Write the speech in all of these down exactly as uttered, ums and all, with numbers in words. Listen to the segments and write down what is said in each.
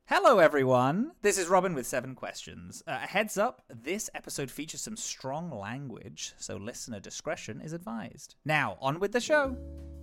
Hello, everyone. This is Robin with seven questions. Uh, heads up, this episode features some strong language, so listener discretion is advised. Now, on with the show.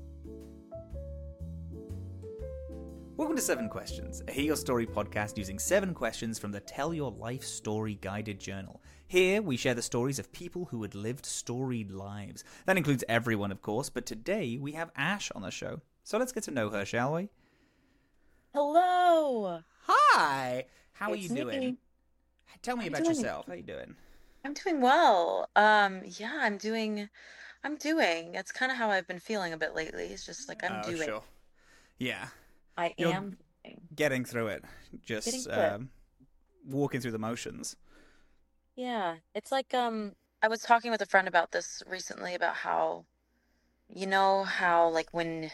Welcome to Seven Questions, a Hear Your Story podcast using seven questions from the Tell Your Life Story Guided Journal. Here, we share the stories of people who had lived storied lives. That includes everyone, of course, but today we have Ash on the show. So let's get to know her, shall we? Hello. Hi. How are It's you doing? me. Tell me I'm about doing yourself. How you doing? I'm doing well. Um, yeah, I'm doing I'm doing. That's kind of how I've been feeling a bit lately. It's just like I'm Oh, doing. sure. Yeah. I You're am doing. getting through it. Getting Just through it. um, walking through the motions. Yeah. It's like um I was talking with a friend about this recently about how you know how like when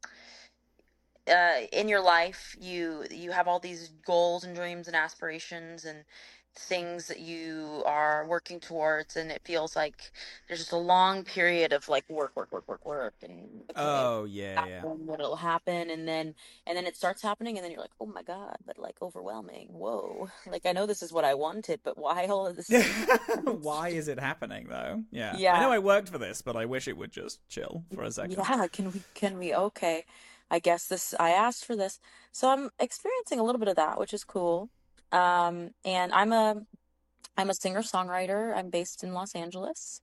uh, in your life you you have all these goals and dreams and aspirations and things that you are working towards, and it feels like there's just a long period of like work work work work work and okay, Oh, yeah, yeah. happen when it'll happen, and then and then it starts happening, and then you're like, oh my God, but like overwhelming, whoa, like I know this is what I wanted, but why all of this thing? Why is it happening, though? Yeah. I know Yeah. I worked for this, but I wish it would just chill for a second. Yeah, can we can we okay. I guess this I asked for this. So I'm experiencing a little bit of that, which is cool. Um, and I'm a I'm a singer-songwriter. I'm based in Los Angeles.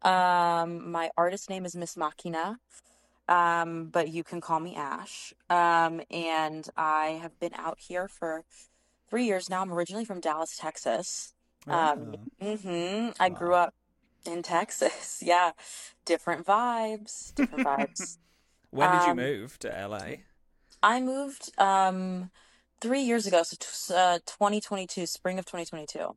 Um, my artist name is Miss Machina. Um, but you can call me Ash. Um, and I have been out here for three years now. I'm originally from Dallas, Texas. Um, Oh, hmm I grew wow. up in Texas. Yeah, different vibes, different vibes. When did you Um, move to L A? I moved um three years ago, so t uh, twenty twenty-two, spring of twenty twenty-two,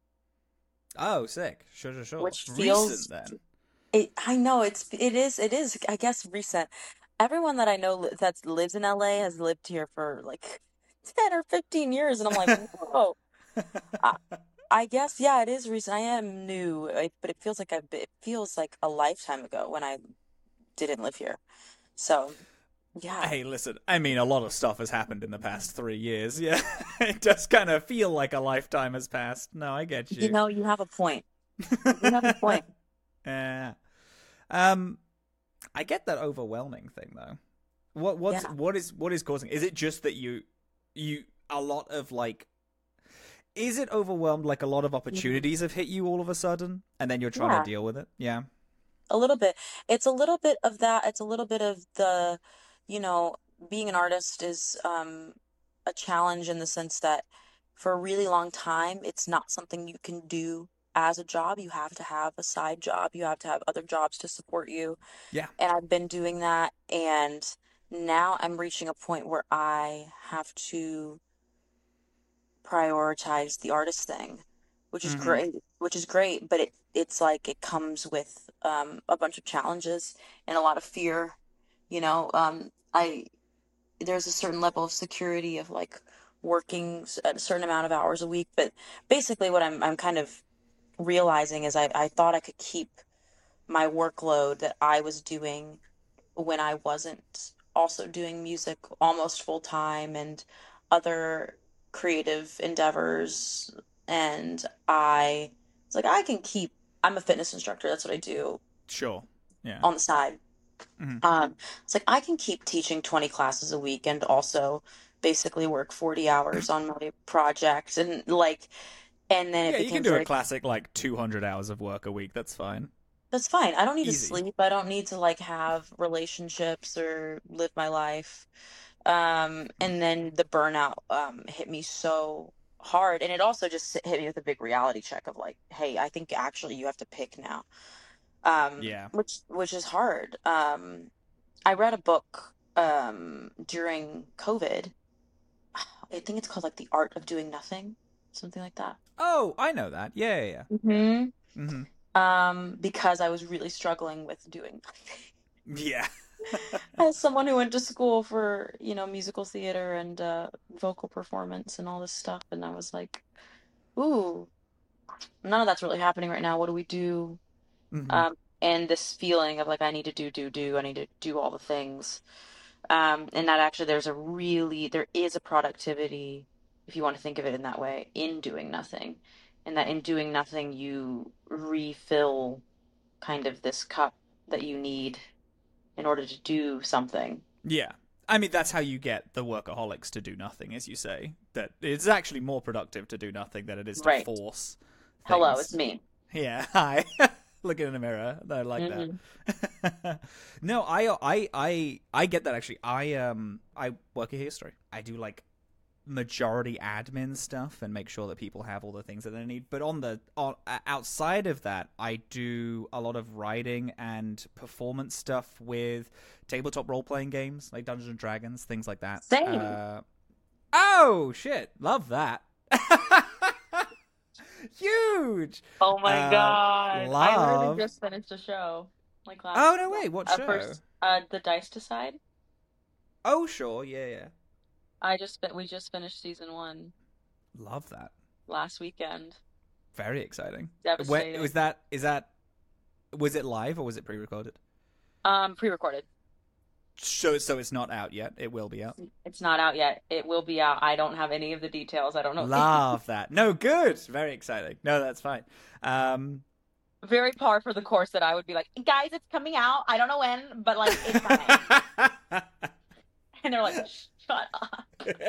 Oh, sick. Sure, sure, sure. which Recent, feels then. it. I know it's it is it is I guess recent. Everyone that I know li that lives in L A has lived here for like ten or fifteen years, and I'm like, whoa. I, I guess yeah, it is recent. I am new, I, but it feels like I've been, it feels like a lifetime ago when I didn't live here. So yeah, Hey, listen, I mean, a lot of stuff has happened in the past three years. Yeah, it does kind of feel like a lifetime has passed. No, I get you you. know, you have a point. You have a point. Yeah. Um, I get that overwhelming thing though. What what's Yeah. what is what is causing? Is it just that you you a lot of like? Is it overwhelmed? Like a lot of Mhm. opportunities have hit you all of a sudden, and then you're trying to Yeah, deal with it. Yeah. a little bit. It's a little bit of that. It's a little bit of the, you know, being an artist is um, a challenge in the sense that for a really long time, it's not something you can do as a job. You have to have a side job. You have to have other jobs to support you. Yeah. And I've been doing that. And now I'm reaching a point where I have to prioritize the artist thing, which is Mm-hmm. great, which is great, but it it's like it comes with um, a bunch of challenges and a lot of fear. You know, um, I there's a certain level of security of like working s- a certain amount of hours a week, but basically what I'm I'm kind of realizing is I I thought I could keep my workload that I was doing when I wasn't also doing music almost full time and other creative endeavors. And I was like, I can keep, I'm a fitness instructor. That's what I do Sure. Yeah. on the side. Mm-hmm. Um, it's like I can keep teaching twenty classes a week and also basically work forty hours on my project. And like, and then it Yeah, you can became do a very, classic like two hundred hours of work a week. That's fine. that's fine. I don't need to Easy. sleep. I don't need to like have relationships or live my life. Um, and then the burnout um hit me so hard, and it also just hit me with a big reality check of like, hey, I think actually you have to pick now. Um, Yeah. which which is hard. Um, I read a book um during COVID. I think it's called like The Art of Doing Nothing, something like that. Oh, I know that. Yeah, yeah, yeah. hmm Mm-hmm. Um, because I was really struggling with doing nothing. Yeah. As someone who went to school for, you know, musical theater and uh, vocal performance and all this stuff, and I was like, ooh, none of that's really happening right now. What do we do? Mm-hmm. Um, and this feeling of like, I need to do, do, do, I need to do all the things. Um, and that actually there's a really, there is a productivity. if you want to think of it in that way, in doing nothing. And that in doing nothing, you refill kind of this cup that you need in order to do something. Yeah. I mean, that's how you get the workaholics to do nothing, as you say. That it's actually more productive to do nothing than it is to Right. force Hello, things. it's me. Yeah, hi. Looking in the mirror. I like Hmm. that. No, I, I, I, I get that actually. I, um, I work at history. I do like majority admin stuff and make sure that people have all the things that they need. But on the on outside of that, I do a lot of writing and performance stuff with tabletop role playing games like Dungeons and Dragons, things like that. Same. Uh, oh shit, love that. Huge. Oh my Uh, God. I literally love. just finished a show like Oh last no, wait, what uh, show? first uh The Dice Decide. Oh sure, yeah, yeah. I just fin- we just finished season one Love that. last weekend. Very exciting. Where Devastating. was that? Is that was it live or was it pre-recorded? Um, pre-recorded. So, so it's not out yet. It will be out. It's not out yet. It will be out. I don't have any of the details. I don't know. Love that. No, good. Very exciting. No, that's fine. Um, Very par for the course that I would be like, guys, it's coming out. I don't know when, but like it's coming. And they're like, shut up.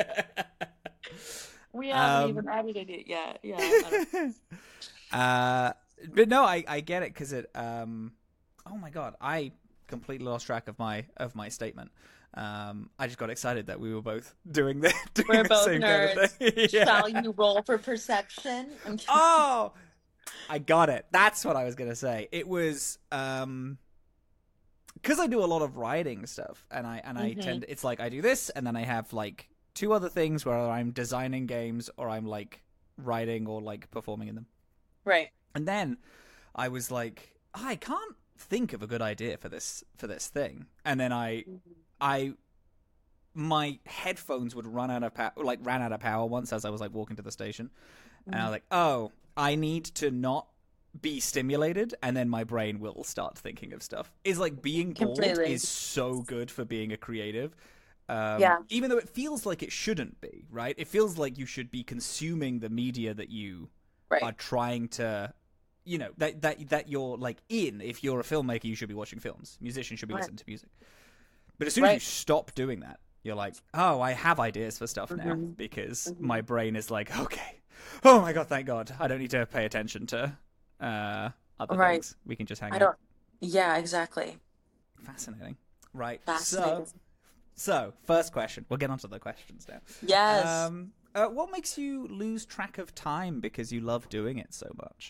We haven't um, even edited it yet. Yeah. I don't- uh, but no, I, I get it because it. Um, oh my god, I completely lost track of my of my statement. Um, I just got excited that we were both doing the doing We're the both same kind of nerds. thing. Yeah. Shall you roll for perception? I'm kidding. Oh, I got it. That's what I was gonna say. It was um because I do a lot of writing stuff, and I and I Mhm. tend it's like I do this, and then I have like two other things where I'm designing games or I'm like writing or like performing in them. Right. And then I was like, I can't think of a good idea for this for this thing. And then I I my headphones would run out of power, like ran out of power once as I was like walking to the station, and I was like, oh, I need to not be stimulated, and then my brain will start thinking of stuff. Is like being bored Completely. is so good for being a creative. Um, Yeah. even though it feels like it shouldn't be, right? It feels like you should be consuming the media that you are Right. trying to, you know, that that that you're like in. If you're a filmmaker, you should be watching films. Musicians should be Right. listening to music. But as soon as you Right. stop doing that, you're like, oh, I have ideas for stuff now Mhm. because Mhm. my brain is like, okay, oh my god, thank God, I don't need to pay attention to uh, other Right. things. We can just hang I out. don't. Yeah, exactly. Fascinating, right? Fascinating. So, so first question. We'll get onto the questions now. Yes. Um, uh, what makes you lose track of time because you love doing it so much?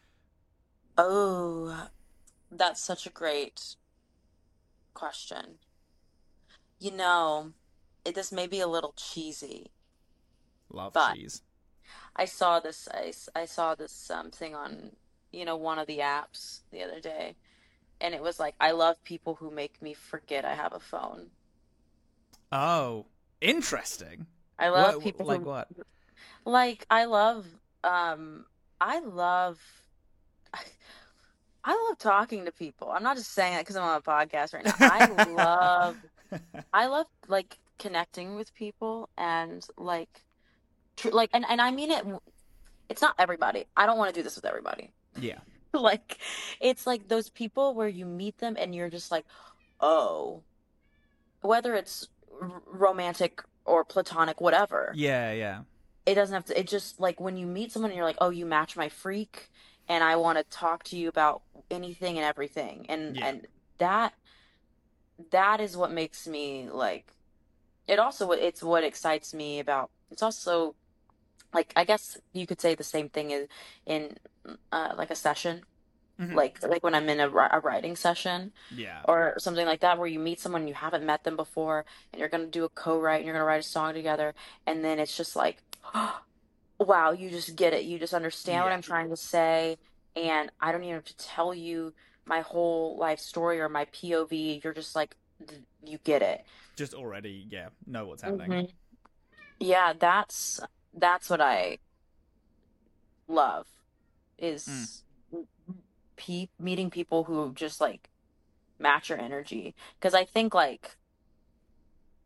Oh, that's such a great question. You know, it, this may be a little cheesy, Love but cheese. I saw this. I, s- I saw this um, thing on, you know, one of the apps the other day, and it was like, I love people who make me forget I have a phone. Oh, interesting. I love What? people Like who, what? like, I love, um, I love, I love talking to people. I'm not just saying that because I'm on a podcast right now. I love, I love like connecting with people and like, tr like, and, and I mean it, it's not everybody. I don't want to do this with everybody. Yeah. Like, it's like those people where you meet them and you're just like, oh, whether it's r romantic or platonic, whatever. Yeah, yeah. It doesn't have to, it just like when you meet someone and you're like, oh, you match my freak and I want to talk to you about anything and everything. And Yeah. and that that is what makes me like it also it's what excites me about it's also like I guess you could say the same thing in in uh like a session. Mhm. Like like when I'm in a, a writing session Yeah. or something like that where you meet someone and you haven't met them before and you're gonna do a co-write and you're gonna write a song together and then it's just like wow, you just get it. You just understand what Yeah. I'm trying to say, and I don't even have to tell you my whole life story or my P O V. You're just like, th- you get it. Just already, yeah, know what's happening. Hmm. Yeah, that's that's what I love Mm. is pe meeting people who just like match your energy. Because I think like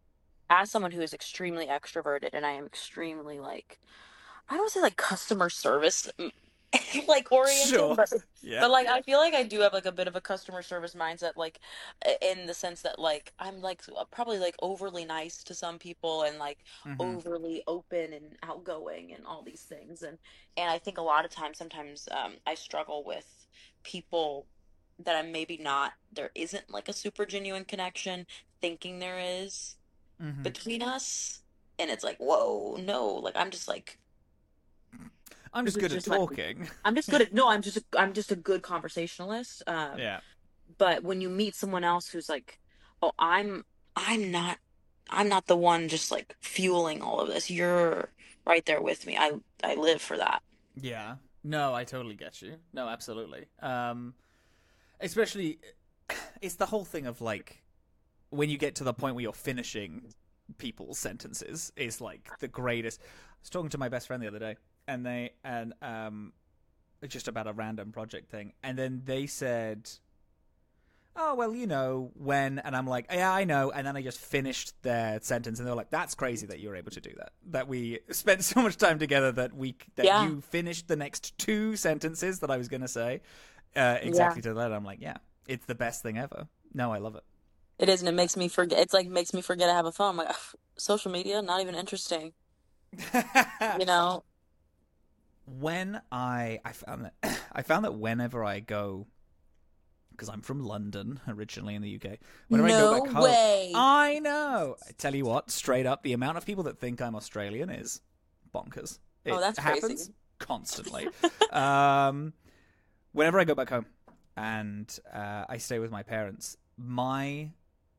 as someone who is extremely extroverted and I am extremely like I don't say like customer service like oriented, Sure. but Yeah. but like I feel like I do have like a bit of a customer service mindset, like in the sense that like I'm like probably like overly nice to some people and like Hmm. overly open and outgoing and all these things, and and I think a lot of times sometimes um I struggle with people that I'm maybe not there isn't like a super genuine connection thinking there is Hmm. between us, and it's like whoa no, like I'm just like I'm this just is good at just like talking. I'm just good at no, I'm just a, I'm just a good conversationalist. Um, Yeah. but when you meet someone else who's like, oh, I'm I'm not I'm not the one just like fueling all of this. You're right there with me. I I live for that. Yeah. No, I totally get you. No, absolutely. Um, especially, it's the whole thing of like when you get to the point where you're finishing people's sentences is like the greatest. I was talking to my best friend the other day, and they and um, just about a random project thing, and then they said, "Oh well, you know when," and I'm like, "Yeah, I know," and then I just finished their sentence, and they were like, "That's crazy that you were able to do that. That we spent so much time together that we that Yeah, you finished the next two sentences that I was gonna say uh, yeah. exactly to that." I'm like, "Yeah, it's the best thing ever." No, I love it. It is, and it makes me forget. It's like makes me forget I have a phone. I'm like, "Ugh, social media, not even interesting. You know? when I I found that I found that whenever I go, because I'm from London originally in the U K, whenever I go No back home, way. I know. I tell you what, straight up, the amount of people that think I'm Australian is bonkers. Oh, It that's crazy. happens constantly. Um, whenever I go back home and uh, I stay with my parents, my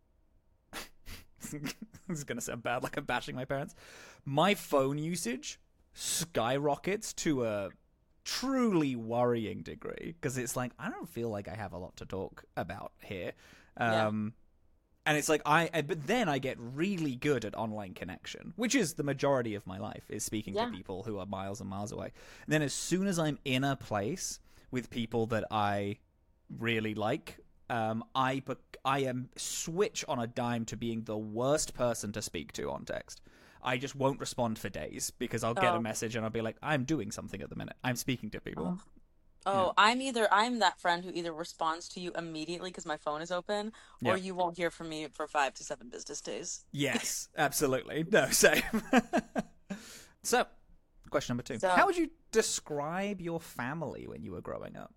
this is gonna sound bad, like I'm bashing my parents. My phone usage skyrockets to a truly worrying degree because it's like I don't feel like I have a lot to talk about here. Yeah, Um, and it's like I, but then I get really good at online connection, which is the majority of my life is speaking to yeah. people who are miles and miles away. And then as soon as I'm in a place with people that I really like, um, I I am switch on a dime to being the worst person to speak to on text. I just won't respond for days because I'll get a Oh, message and I'll be like, I'm doing something at the minute. I'm speaking to people. oh. Yeah. Oh, I'm either I'm that friend who either responds to you immediately because my phone is open, or Yeah. you won't hear from me for five to seven business days. Yes, absolutely. No, same. So, question number two. How So, would you describe your family when you were growing up?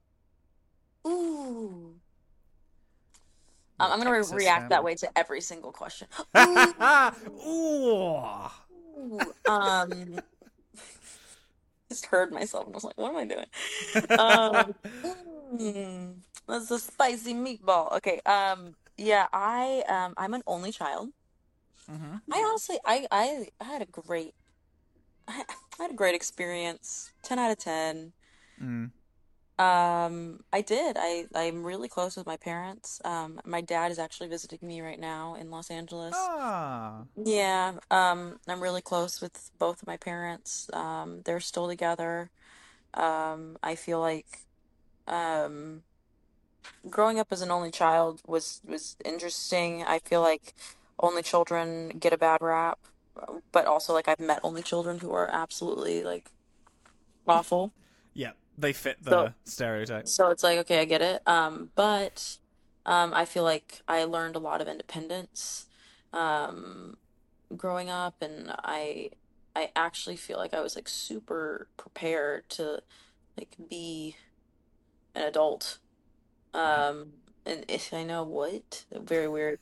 ooh, um, Your I'm gonna re Texas react that family. way to every single question. Ooh, Ooh. um, just heard myself and I was like, what am I doing? Um, mm, that's a spicy meatball. Okay, um, yeah, I um, I'm an only child. Mm-hmm. I honestly, I I, I had a great, I, I had a great experience. Ten out of ten. Mm. Um, I did. I I'm really close with my parents. Um, my dad is actually visiting me right now in Los Angeles. Ah. Yeah, um, I'm really close with both of my parents. Um, they're still together. Um, I feel like um, growing up as an only child was was interesting. I feel like only children get a bad rap, but also like I've met only children who are absolutely like awful. Yeah, they fit So the stereotype. So it's like, okay, I get it. Um, but um, I feel like I learned a lot of independence um, growing up, and I I actually feel like I was like super prepared to like be an adult. Wow. Um, and if I know what, very weird.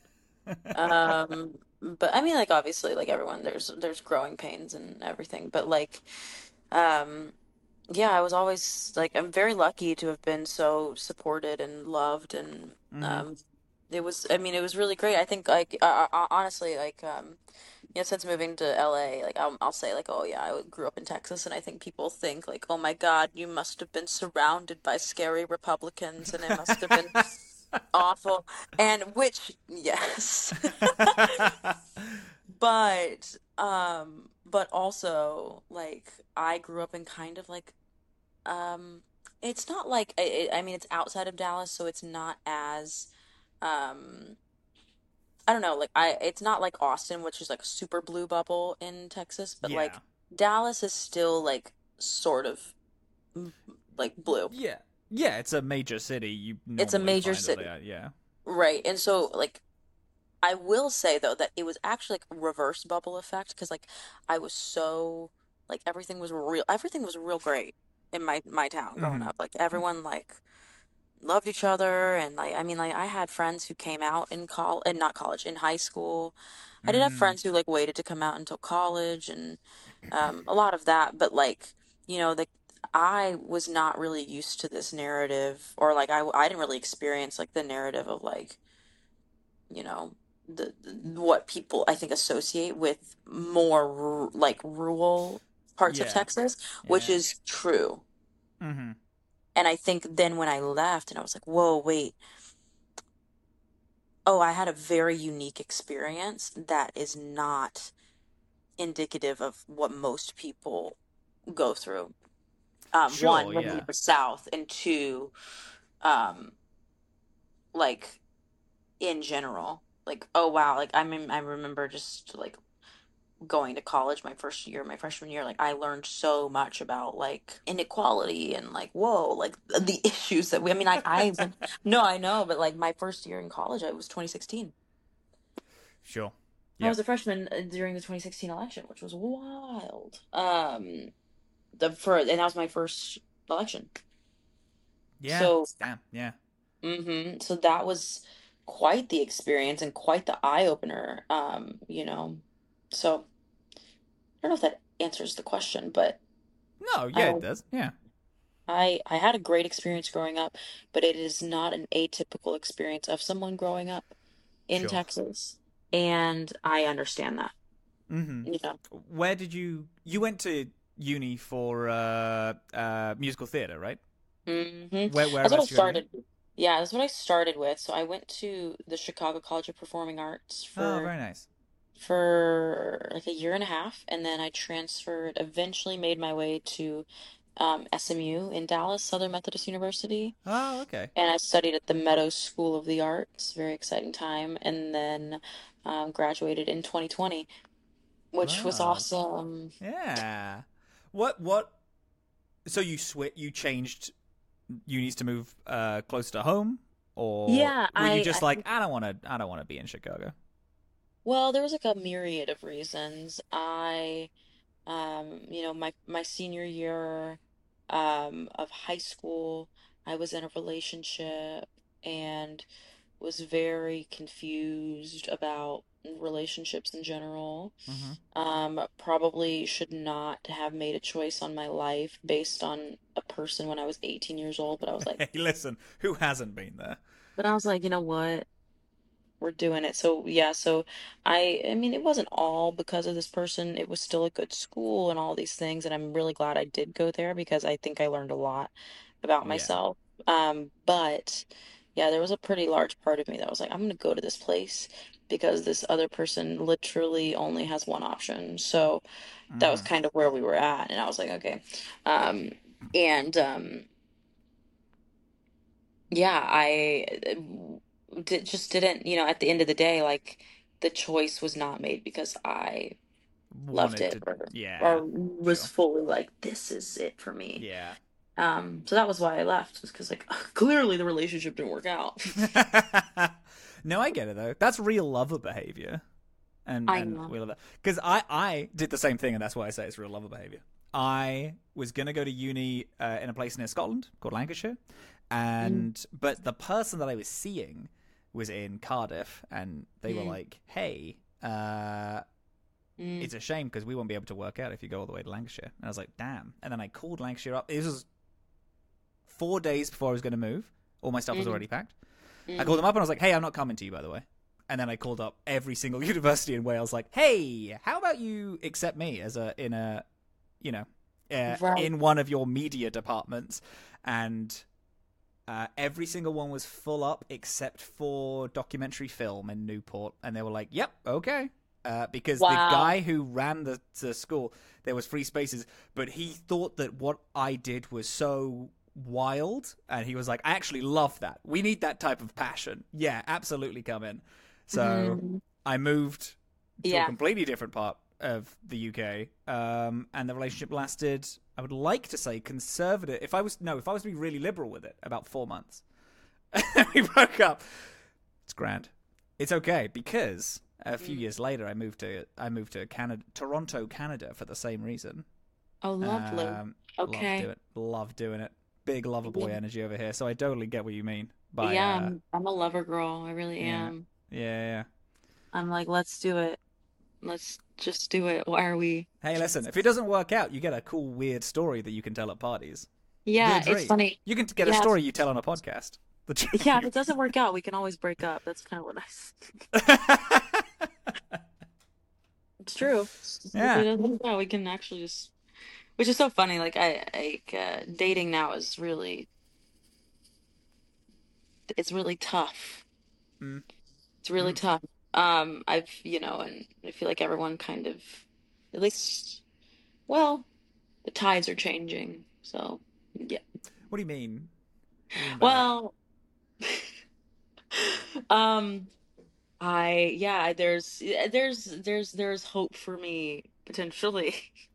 Um, but I mean, like obviously, like everyone, there's there's growing pains and everything, but like um. Yeah, I was always like I'm very lucky to have been so supported and loved and Mm-hmm. um it was I mean it was really great. I think like uh, uh, honestly like um you know since moving to L A like I'll I'll say like oh yeah I grew up in Texas and I think people think like oh my God you must have been surrounded by scary Republicans and it must have been awful and which yes but um but also like I grew up in kind of like um, it's not like I, I mean it's outside of Dallas, so it's not as um I don't know, like I it's not like Austin, which is like a super blue bubble in Texas, but like Yeah. Dallas is still like sort of mm, like blue. Yeah. Yeah, it's a major city. You It's a normally major find that they city. are. Yeah. Right. And so like I will say though that it was actually like a reverse bubble effect because like I was so like everything was real everything was real great in my my town growing Mm-hmm. up. Like everyone like loved each other and like I mean like I had friends who came out in col and not college in high school. I did have Mm. friends who like waited to come out until college and um a lot of that, but like you know the I was not really used to this narrative or like I I didn't really experience like the narrative of like you know the, the what people I think associate with more ru- like rural parts of Yeah. Texas, which Yeah. is true. Mm-hmm. And I think then when I left and I was like, whoa, wait, oh, I had a very unique experience that is not indicative of what most people go through. Um, one, Sure. living in Yeah. the South, and two, um, like in general, like oh wow, like I mean, I remember just like going to college my first year, my freshman year, like I learned so much about like inequality and like whoa, like the issues that we. I mean, like I went, no, I know, but like my first year in college, I was twenty sixteen. Sure. I Yeah. was a freshman uh, during the twenty sixteen election, which was wild. Um, the for and that was my first election. Yeah. So, Damn. Yeah. hmm so that was quite the experience and quite the eye opener. Um, you know, so I don't know if that answers the question, but No. Yeah, I it does. Yeah. I I had a great experience growing up, but it is not an atypical experience of someone growing up in Sure. Texas, and I understand that. Mm-hmm. You know. Where did you you went to uni for uh uh musical theater, right? hmm Where That's what I whereabouts you go to uni? started. Yeah, that's what I started with. So I went to the Chicago College of Performing Arts Oh, for very nice. for like a year and a half, and then I transferred. Eventually, made my way to um, S M U in Dallas, Southern Methodist University, Oh, okay. and I studied at the Meadows School of the Arts. Very exciting time, and then um, graduated in twenty twenty, which was Oh, awesome. yeah. What what? So you switch you changed unis to move uh closer to home, or Yeah, were you I, just like I I don't want to I don't want to be in Chicago? well, there was like a myriad of reasons. I Um, you know, my my senior year um, of high school, I was in a relationship and was very confused about relationships in general. Mm-hmm. Um, probably should not have made a choice on my life based on a person when I was eighteen years old, but I was like, Hey, listen, who hasn't been there? but I was like, you know what? We're doing it. So yeah, so I I mean it wasn't all because of this person. It was still a good school and all these things, and I'm really glad I did go there because I think I learned a lot about Yeah. myself. Um, but yeah, there was a pretty large part of me that was like, I'm gonna go to this place because this other person literally only has one option. So that was Mm-hmm. kind of where we were at, and I was like, okay. Um, and um yeah, I uh, did, just didn't, you know, at the end of the day, like the choice was not made because I loved Wanted it to. or Yeah. or was Sure. fully like, this is it for me. Yeah. Um, so that was why I left, was because like clearly the relationship didn't work out. No, I get it though. That's real lover behavior, and I and know. we love that because I I did the same thing, and that's why I say it's real lover behavior. I was gonna go to uni uh, in a place near Scotland called Lancashire, Mm, and but the person that I was seeing was in Cardiff, and they were mm, like, "Hey, uh, mm, it's a shame because we won't be able to work out if you go all the way to Lancashire." And I was like, "Damn!" And then I called Lancashire up. It was four days before I was going to move. All my stuff was mm, already packed. I called mm, them up and I was like, "Hey, I'm not coming to you, by the way." And then I called up every single university in Wales, like, "Hey, how about you accept me as a in a, you know, uh, right. in one of your media departments?" And uh, every single one was full up except for documentary film in Newport, and they were like, "Yep, okay." Uh, because the Wow. guy who ran the, the school, there was free spaces, but he thought that what I did was so wild, and he was like, "I actually love that. We need that type of passion. Yeah, absolutely, come in." So Hmm. I moved to a Yeah. completely different part of the U K, um, and the relationship lasted. I would like to say conservative. If I was no, if I was to be really liberal with it, about four months. We broke up. It's grand. It's okay because a few Mm. years later, I moved to I moved to Canada, Toronto, Canada, for the same reason. Oh, lovely. Um, love Okay. doing love doing it. Big lover boy Yeah. energy over here. So I totally get what you mean by Yeah, uh, I'm I'm a lover girl. I really yeah, am. yeah, yeah. I'm like, let's do it. Let's just do it. Why are we? Hey, listen, if it doesn't work out, you get a cool, weird story that you can tell at parties. The Yeah, it's dream. funny. You can get a Yeah, story you tell on a podcast. The yeah, if dream. it doesn't work out, we can always break up. That's kind of what I s- It's true. If it Yeah. doesn't work out, we can actually just, which is so funny. Like I, like uh, dating now is really, it's really tough. Mm, It's really mm. tough. Um, I've, you know, and I feel like everyone kind of, at least, well, the tides are changing. So, yeah. What do you mean? What do you mean by that? Well, um, I, yeah, there's, there's, there's, there's hope for me potentially.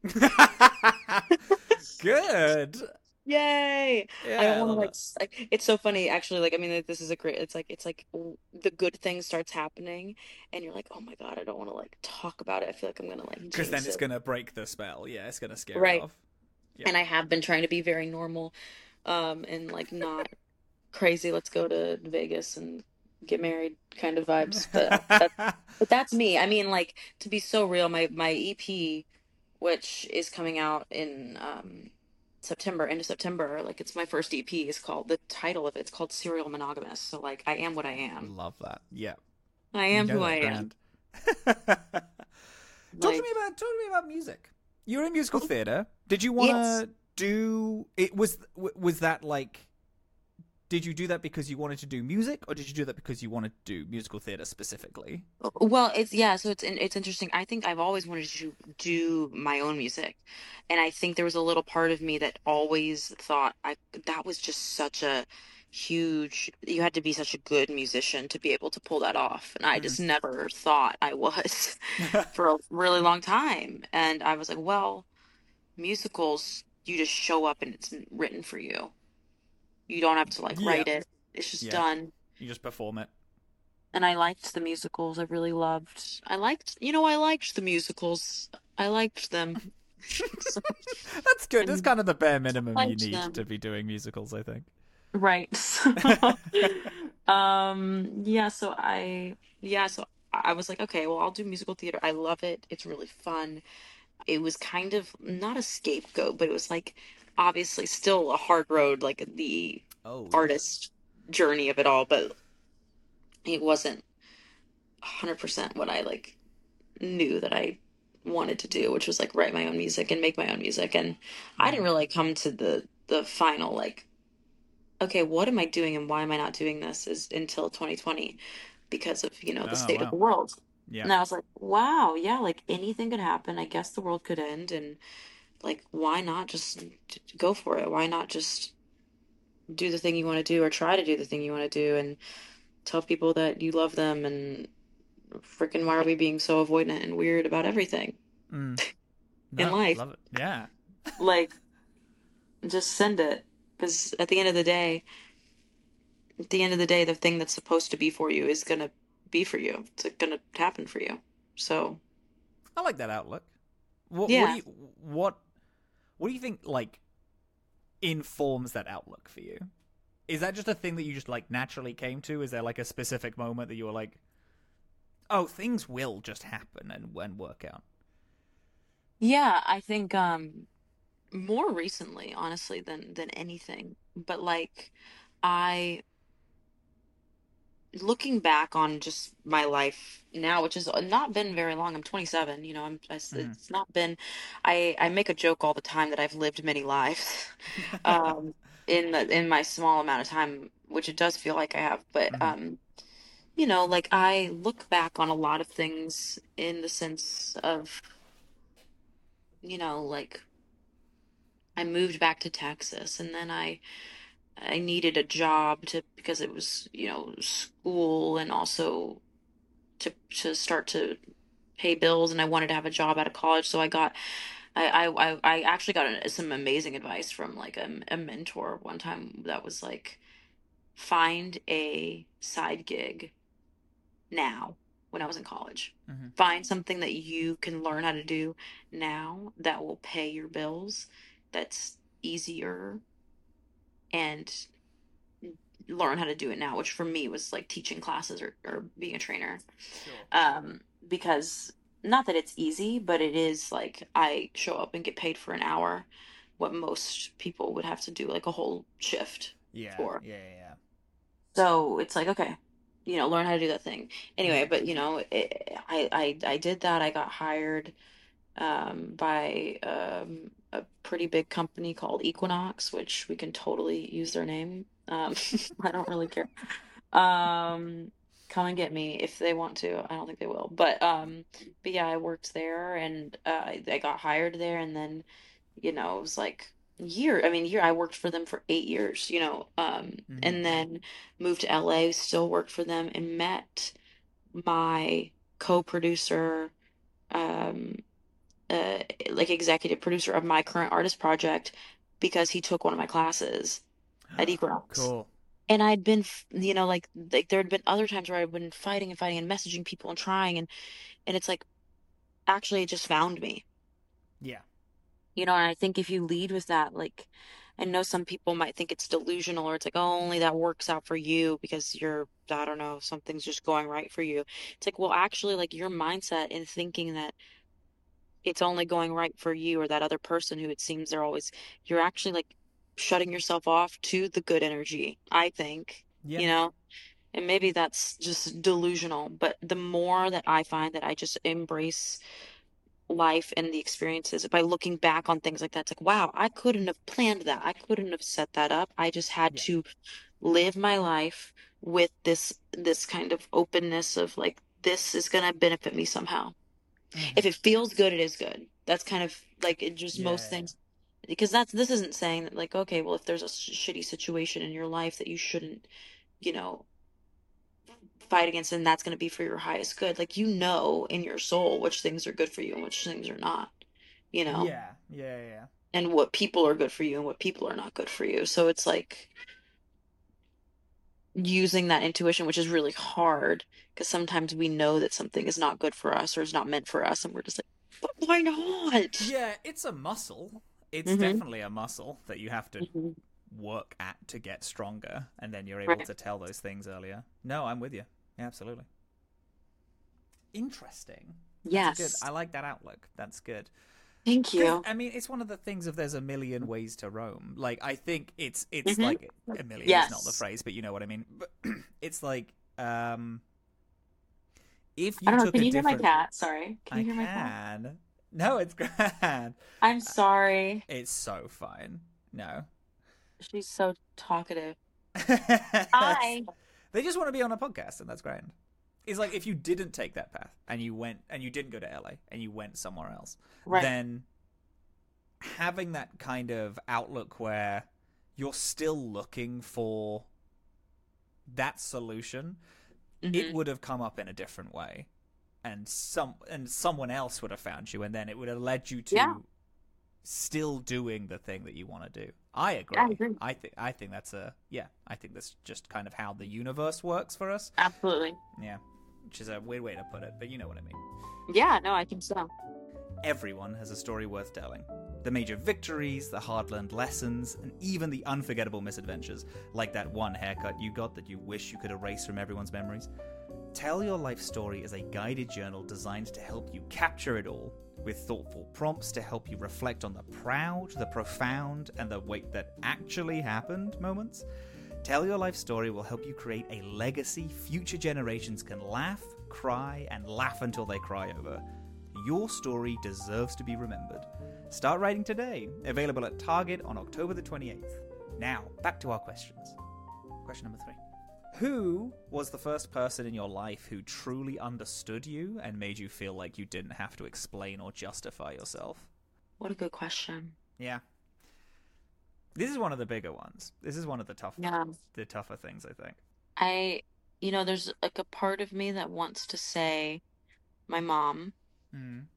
Good. Yay! I Yeah, don't I want to love like, it. s- like it's so funny actually. Like I mean, like, this is a great. It's like it's like w- the good thing starts happening, and you're like, oh my God, I don't want to like talk about it. I feel like I'm gonna like Because then jinx it's it. gonna break the spell. Yeah, it's gonna scare it Right. off. Yeah. And I have been trying to be very normal, um, and like not crazy. Let's go to Vegas and get married kind of vibes. But that, but that's me. I mean, like to be so real, my my E P, which is coming out in um September, end of September. Like it's my first E P. Is called the title of it's called Serial Monogamous. So like I am what I am. Love that. Yeah. I You am know who I that am. grand. Talk to Like me about talk to me about music. You were in musical theater. Did you want yes. to do it? Was was that like? Did you do that because you wanted to do music, or did you do that because you wanted to do musical theater specifically? Well, it's yeah, so it's in- it's interesting. I think I've always wanted to do my own music. And I think there was a little part of me that always thought I that was just such a huge you had to be such a good musician to be able to pull that off. And I Mm. just never thought I was for a really long time. And I was like, well, musicals, you just show up and it's written for you. You don't have to like Yeah, write it. It's just yeah. done. You just perform it. And I liked the musicals. I really loved. I liked, you know, I liked the musicals. I liked them. So, That's good. That's and kind of the bare minimum you liked need them. to be doing musicals, I think. Right. So, um, yeah, so I, yeah, so I was like, okay, well, I'll do musical theater. I love it. It's really fun. It was kind of not a scapegoat, but it was like obviously still a hard road, like the Oh yes. artist journey of it all, but it wasn't one hundred percent what I like knew that I wanted to do, which was like write my own music and make my own music. And I didn't Mm. really come to the the final like, okay, what am I doing and why am I not doing this is until twenty twenty because of, you know, the Oh state of wow. the world. Yeah. And I was like, wow, yeah, like anything could happen. I guess the world could end and like why not just go for it? Why not just do the thing you want to do or try to do the thing you want to do and tell people that you love them and freaking why are we being so avoidant and weird about everything Mm. in No, life? love it. Yeah. Like just send it because at the end of the day at the end of the day the thing that's supposed to be for you is gonna be for you, it's gonna happen for you. So I like that outlook. What what do yeah. you what what do you think like informs that outlook for you? Is that just a thing that you just like naturally came to? Is there like a specific moment that you were like, "Oh, things will just happen and and work out." Yeah, I think um more recently honestly than than anything, but like I looking back on just my life now, which has not been very long. I'm twenty-seven, you know, I'm I s- Mm. it's not been I I make a joke all the time that I've lived many lives um in the in my small amount of time, which it does feel like I have, but Mm-hmm. um you know, like I look back on a lot of things in the sense of, you know, like I moved back to Texas and then I I needed a job to because it was, you know, school and also to to start to pay bills, and I wanted to have a job out of college. So I got I I I I actually got a, some amazing advice from like a, a mentor one time that was like, find a side gig now when I was in college. Mm-hmm. Find something that you can learn how to do now that will pay your bills, that's easier, and learn how to do it now, which for me was like teaching classes or, or being a trainer. Sure. Um, because not that it's easy, but it is like I show up and get paid for an hour, what most people would have to do like a whole shift Yeah, for. yeah, yeah. So it's like, okay, you know, learn how to do that thing. Anyway, Mm-hmm. but you know, it, I, I, I did that. I got hired um, by um, a pretty big company called Equinox, which we can totally use their name. Um, I don't really care. Um, come and get me if they want to. I don't think they will, but um, but yeah, I worked there, and uh, I, I got hired there, and then you know it was like year. I mean, year. I worked for them for eight years. You know, um, Mm-hmm. and then moved to L A. Still worked for them, and met my co-producer, um, uh, like executive producer of my current artist project, because he took one of my classes at Equinox. Cool. And I'd been, f- you know, like like there had been other times where I'd been fighting and fighting and messaging people and trying, and and it's like actually it just found me, Yeah. you know. And I think if you lead with that, like I know some people might think it's delusional, or it's like, oh, only that works out for you because you're, I don't know, something's just going right for you. It's like, well, actually, like your mindset in thinking that it's only going right for you or that other person who it seems they're always, you're actually like shutting yourself off to the good energy, I think, Yeah. you know. And maybe that's just delusional, but the more that I find that I just embrace life and the experiences by looking back on things like that, it's like, wow, I couldn't have planned that. I couldn't have set that up. I just had Yeah. to live my life with this this kind of openness of like, this is gonna benefit me somehow. Mm-hmm. If it feels good, it is good. That's kind of like it just Yeah, most yeah, things, because that's this isn't saying that like, okay, well, if there's a sh- shitty situation in your life that you shouldn't, you know, fight against, and that's going to be for your highest good. Like, you know, in your soul, which things are good for you and which things are not, you know, yeah, yeah, yeah, yeah. and what people are good for you and what people are not good for you. So it's like using that intuition, which is really hard because sometimes we know that something is not good for us or is not meant for us, and we're just like, but why not? Yeah, it's a muscle. It's Mm-hmm. definitely a muscle that you have to Mm-hmm. work at to get stronger, and then you're able Right. to tell those things earlier. No, I'm with you. Yeah, absolutely. Interesting. That's a good. Yes. I like that outlook. That's good. Thank Because you. I mean, it's one of the things of there's a million ways to roam. Like I think it's it's Mm-hmm. like a million is not the Yes. phrase, but you know what I mean. But it's like um, if I you don't know. took Can a you hear my different. cat? Sorry. Can I you hear my cat? can. No, it's grand. I'm sorry. It's so fine. No. She's so talkative. That's, Hi. they just want to be on a podcast, and that's great. It's like if you didn't take that path and you went and you didn't go to L A and you went somewhere else, Right. then having that kind of outlook where you're still looking for that solution, it Mm-hmm. would have come up in a different way, and some and someone else would have found you, and then it would have led you Yeah. to still doing the thing that you want to do. I agree. I agree. I think I think that's a yeah. I think that's just kind of how the universe works for us. Absolutely. Yeah, which is a weird way to put it, but you know what I mean. Yeah, no, I think so. Everyone has a story worth telling. The major victories, the hard-learned lessons, and even the unforgettable misadventures, like that one haircut you got that you wish you could erase from everyone's memories. Tell Your Life Story is a guided journal designed to help you capture it all, with thoughtful prompts to help you reflect on the proud, the profound, and the wait that actually happened moments. Tell Your Life Story will help you create a legacy future generations can laugh, cry, and laugh until they cry over. Your story deserves to be remembered. Start writing today. Available at Target on October the twenty-eighth. Now, back to our questions. Question number three. Who was the first person in your life who truly understood you and made you feel like you didn't have to explain or justify yourself? What a good question. Yeah. This is one of the bigger ones. This is one of the tough, Yeah. the tougher things, I think. I you know, there's like a part of me that wants to say my mom. Mm.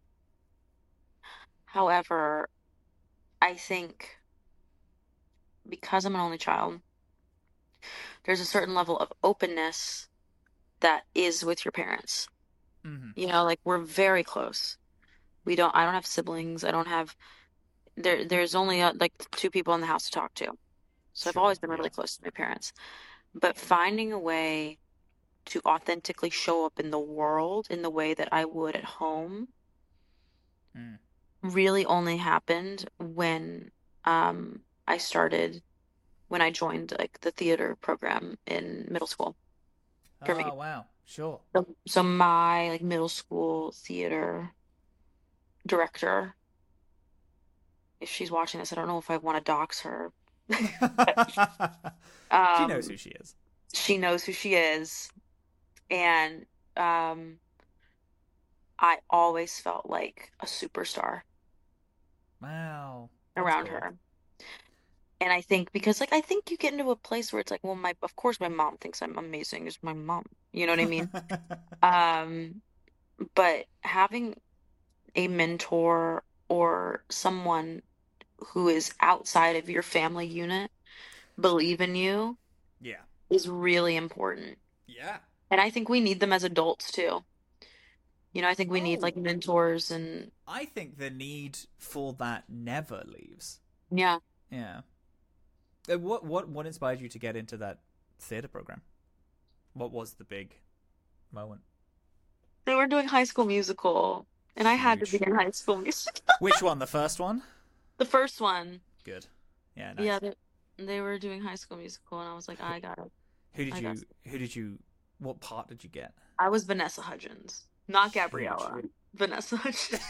However, I think because I'm an only child, there's a certain level of openness that is with your parents. Mm-hmm. You know, like we're very close. We don't, I don't have siblings. I don't have, there, there's only uh, like two people in the house to talk to. So I've Sure. always been Yeah. really close to my parents. But finding a way to authentically show up in the world in the way that I would at home Mm. really only happened when um I started when I joined like the theater program in middle school for me. Oh wow. Sure. So, so my like middle school theater director, if she's watching this, I don't know if I want to dox her. But She knows um who she is. she knows who she is, and um I always felt like a superstar Wow. That's around cool. her. And I think because like I think you get into a place where it's like, well, my of course my mom thinks I'm amazing. It's my mom. You know what I mean? Um, but having a mentor or someone who is outside of your family unit believe in you Yeah. is really important. Yeah. And I think we need them as adults too. You know, I think we need like Oh, mentors and I think the need for that never leaves. yeah. Yeah. Uh, What what what inspired you to get into that theater program? What was the big moment? They were doing High School Musical, and I had to be Huge. in High School Musical. Which one? The first one? The first one. Good. Yeah, Yeah, nice. they, they were doing High School Musical, and I was like, I got it. Who did I got you who did you what part did you get? I was Vanessa Hudgens, not Huge. Gabriella. Vanessa Hudgens.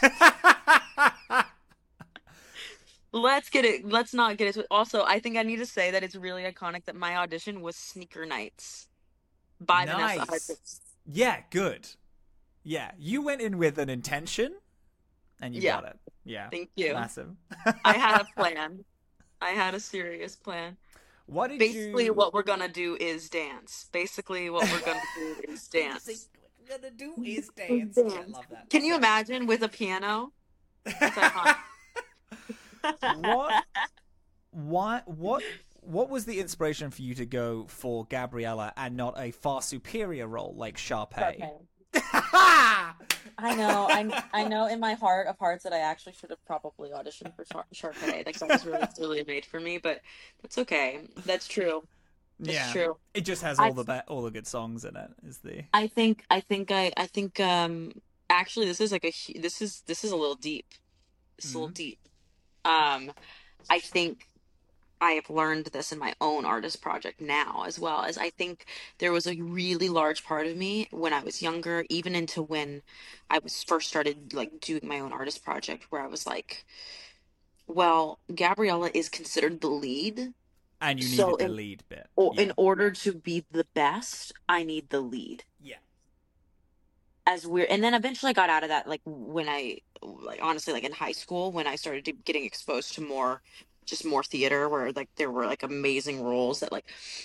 Let's get it. Let's not get it. Also, I think I need to say that it's really iconic that my audition was Sneaker Nights by Vanessa Nice. Hudgens. Yeah, good. Yeah, you went in with an intention and you Yeah, got it. Yeah, thank you. massive. I had a plan. I had a serious plan. What did Basically, you what we're gonna do is dance. Basically, what we're gonna do is Basically, dance. what we're gonna do is Is dance. Yeah, dance. love that. Can you So, imagine with a piano? It's iconic. what, what, what, what was the inspiration for you to go for Gabriella and not a far superior role like Sharpay? Sharpay. I know, I I know in my heart of hearts that I actually should have probably auditioned for Shar Sharpay. Like that was really really made for me, but that's okay. That's true. It's Yeah, true. it just has I all the be- all the good songs in it. Is the I think I think I I think um actually this is like a hu- this is this is a little deep. It's a little mm. deep. Um I think I have learned this in my own artist project now, as well as I think there was a really large part of me when I was younger, even into when I was first started like doing my own artist project, where I was like, well, Gabriella is considered the lead. And you So needed the in lead bit. or in Yeah, order to be the best, I need the lead. yeah. As weird, and then eventually I got out of that, like when I, like honestly, like in high school, when I started to- getting exposed to more, just more theater, where like there were like amazing roles that like,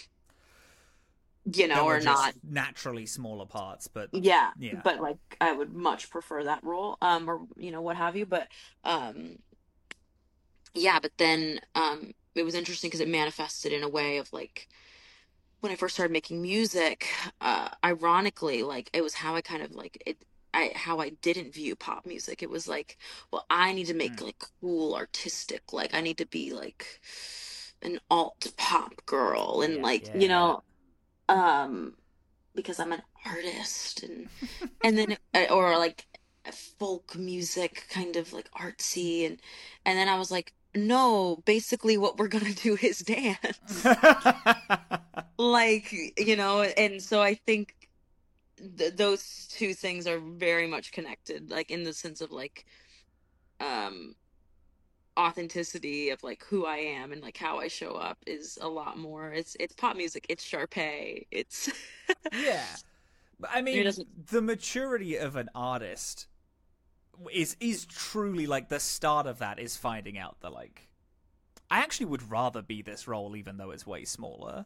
you That know, were are just not, naturally smaller parts, but yeah, yeah. but like I would much prefer that role, um, or you know, what have you. But um, yeah, but then um, it was interesting because it manifested in a way of like when I first started making music, uh, ironically, like it was how I kind of like it, I how I didn't view pop music. It was like, well, I need to make Mm. like cool, artistic, like I need to be like an alt pop girl, and Yeah, like you yeah. know, um, because I'm an artist, and and then uh, or like folk music, kind of like artsy, and and then I was like, no, basically what we're gonna do is dance. Like, you know, and so I think th those two things are very much connected, like in the sense of like um authenticity of like who I am and like how I show up is a lot more. It's it's pop music, it's Sharpay, it's Yeah. But I it mean, doesn't the maturity of an artist is is truly like the start of that is finding out that like I actually would rather be this role even though it's way smaller.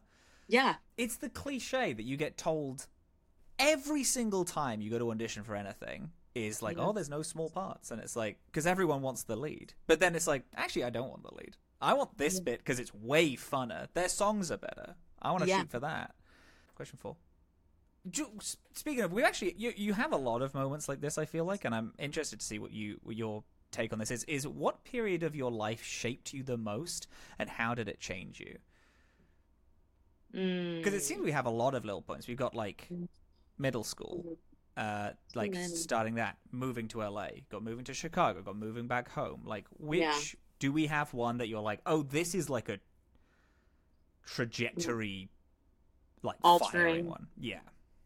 Yeah. It's the cliche that you get told every single time you go to audition for anything is like, Yeah. oh, there's no small parts. And it's like, because everyone wants the lead. But then it's like, actually, I don't want the lead. I want this Yeah. bit because it's way funner. Their songs are better. I want to Yeah. shoot for that. Question four. Speaking of, we actually, you, you have a lot of moments like this, I feel like, and I'm interested to see what you what your take on this is. Is what period of your life shaped you the most, and how did it change you? Because it seems we have a lot of little points. We've got like middle school, uh, like Then- starting that, moving to L A, got moving to Chicago, got moving back home. Like, which Yeah. do we have one that you're like, oh, this is like a trajectory, like firing Altering. one? Yeah.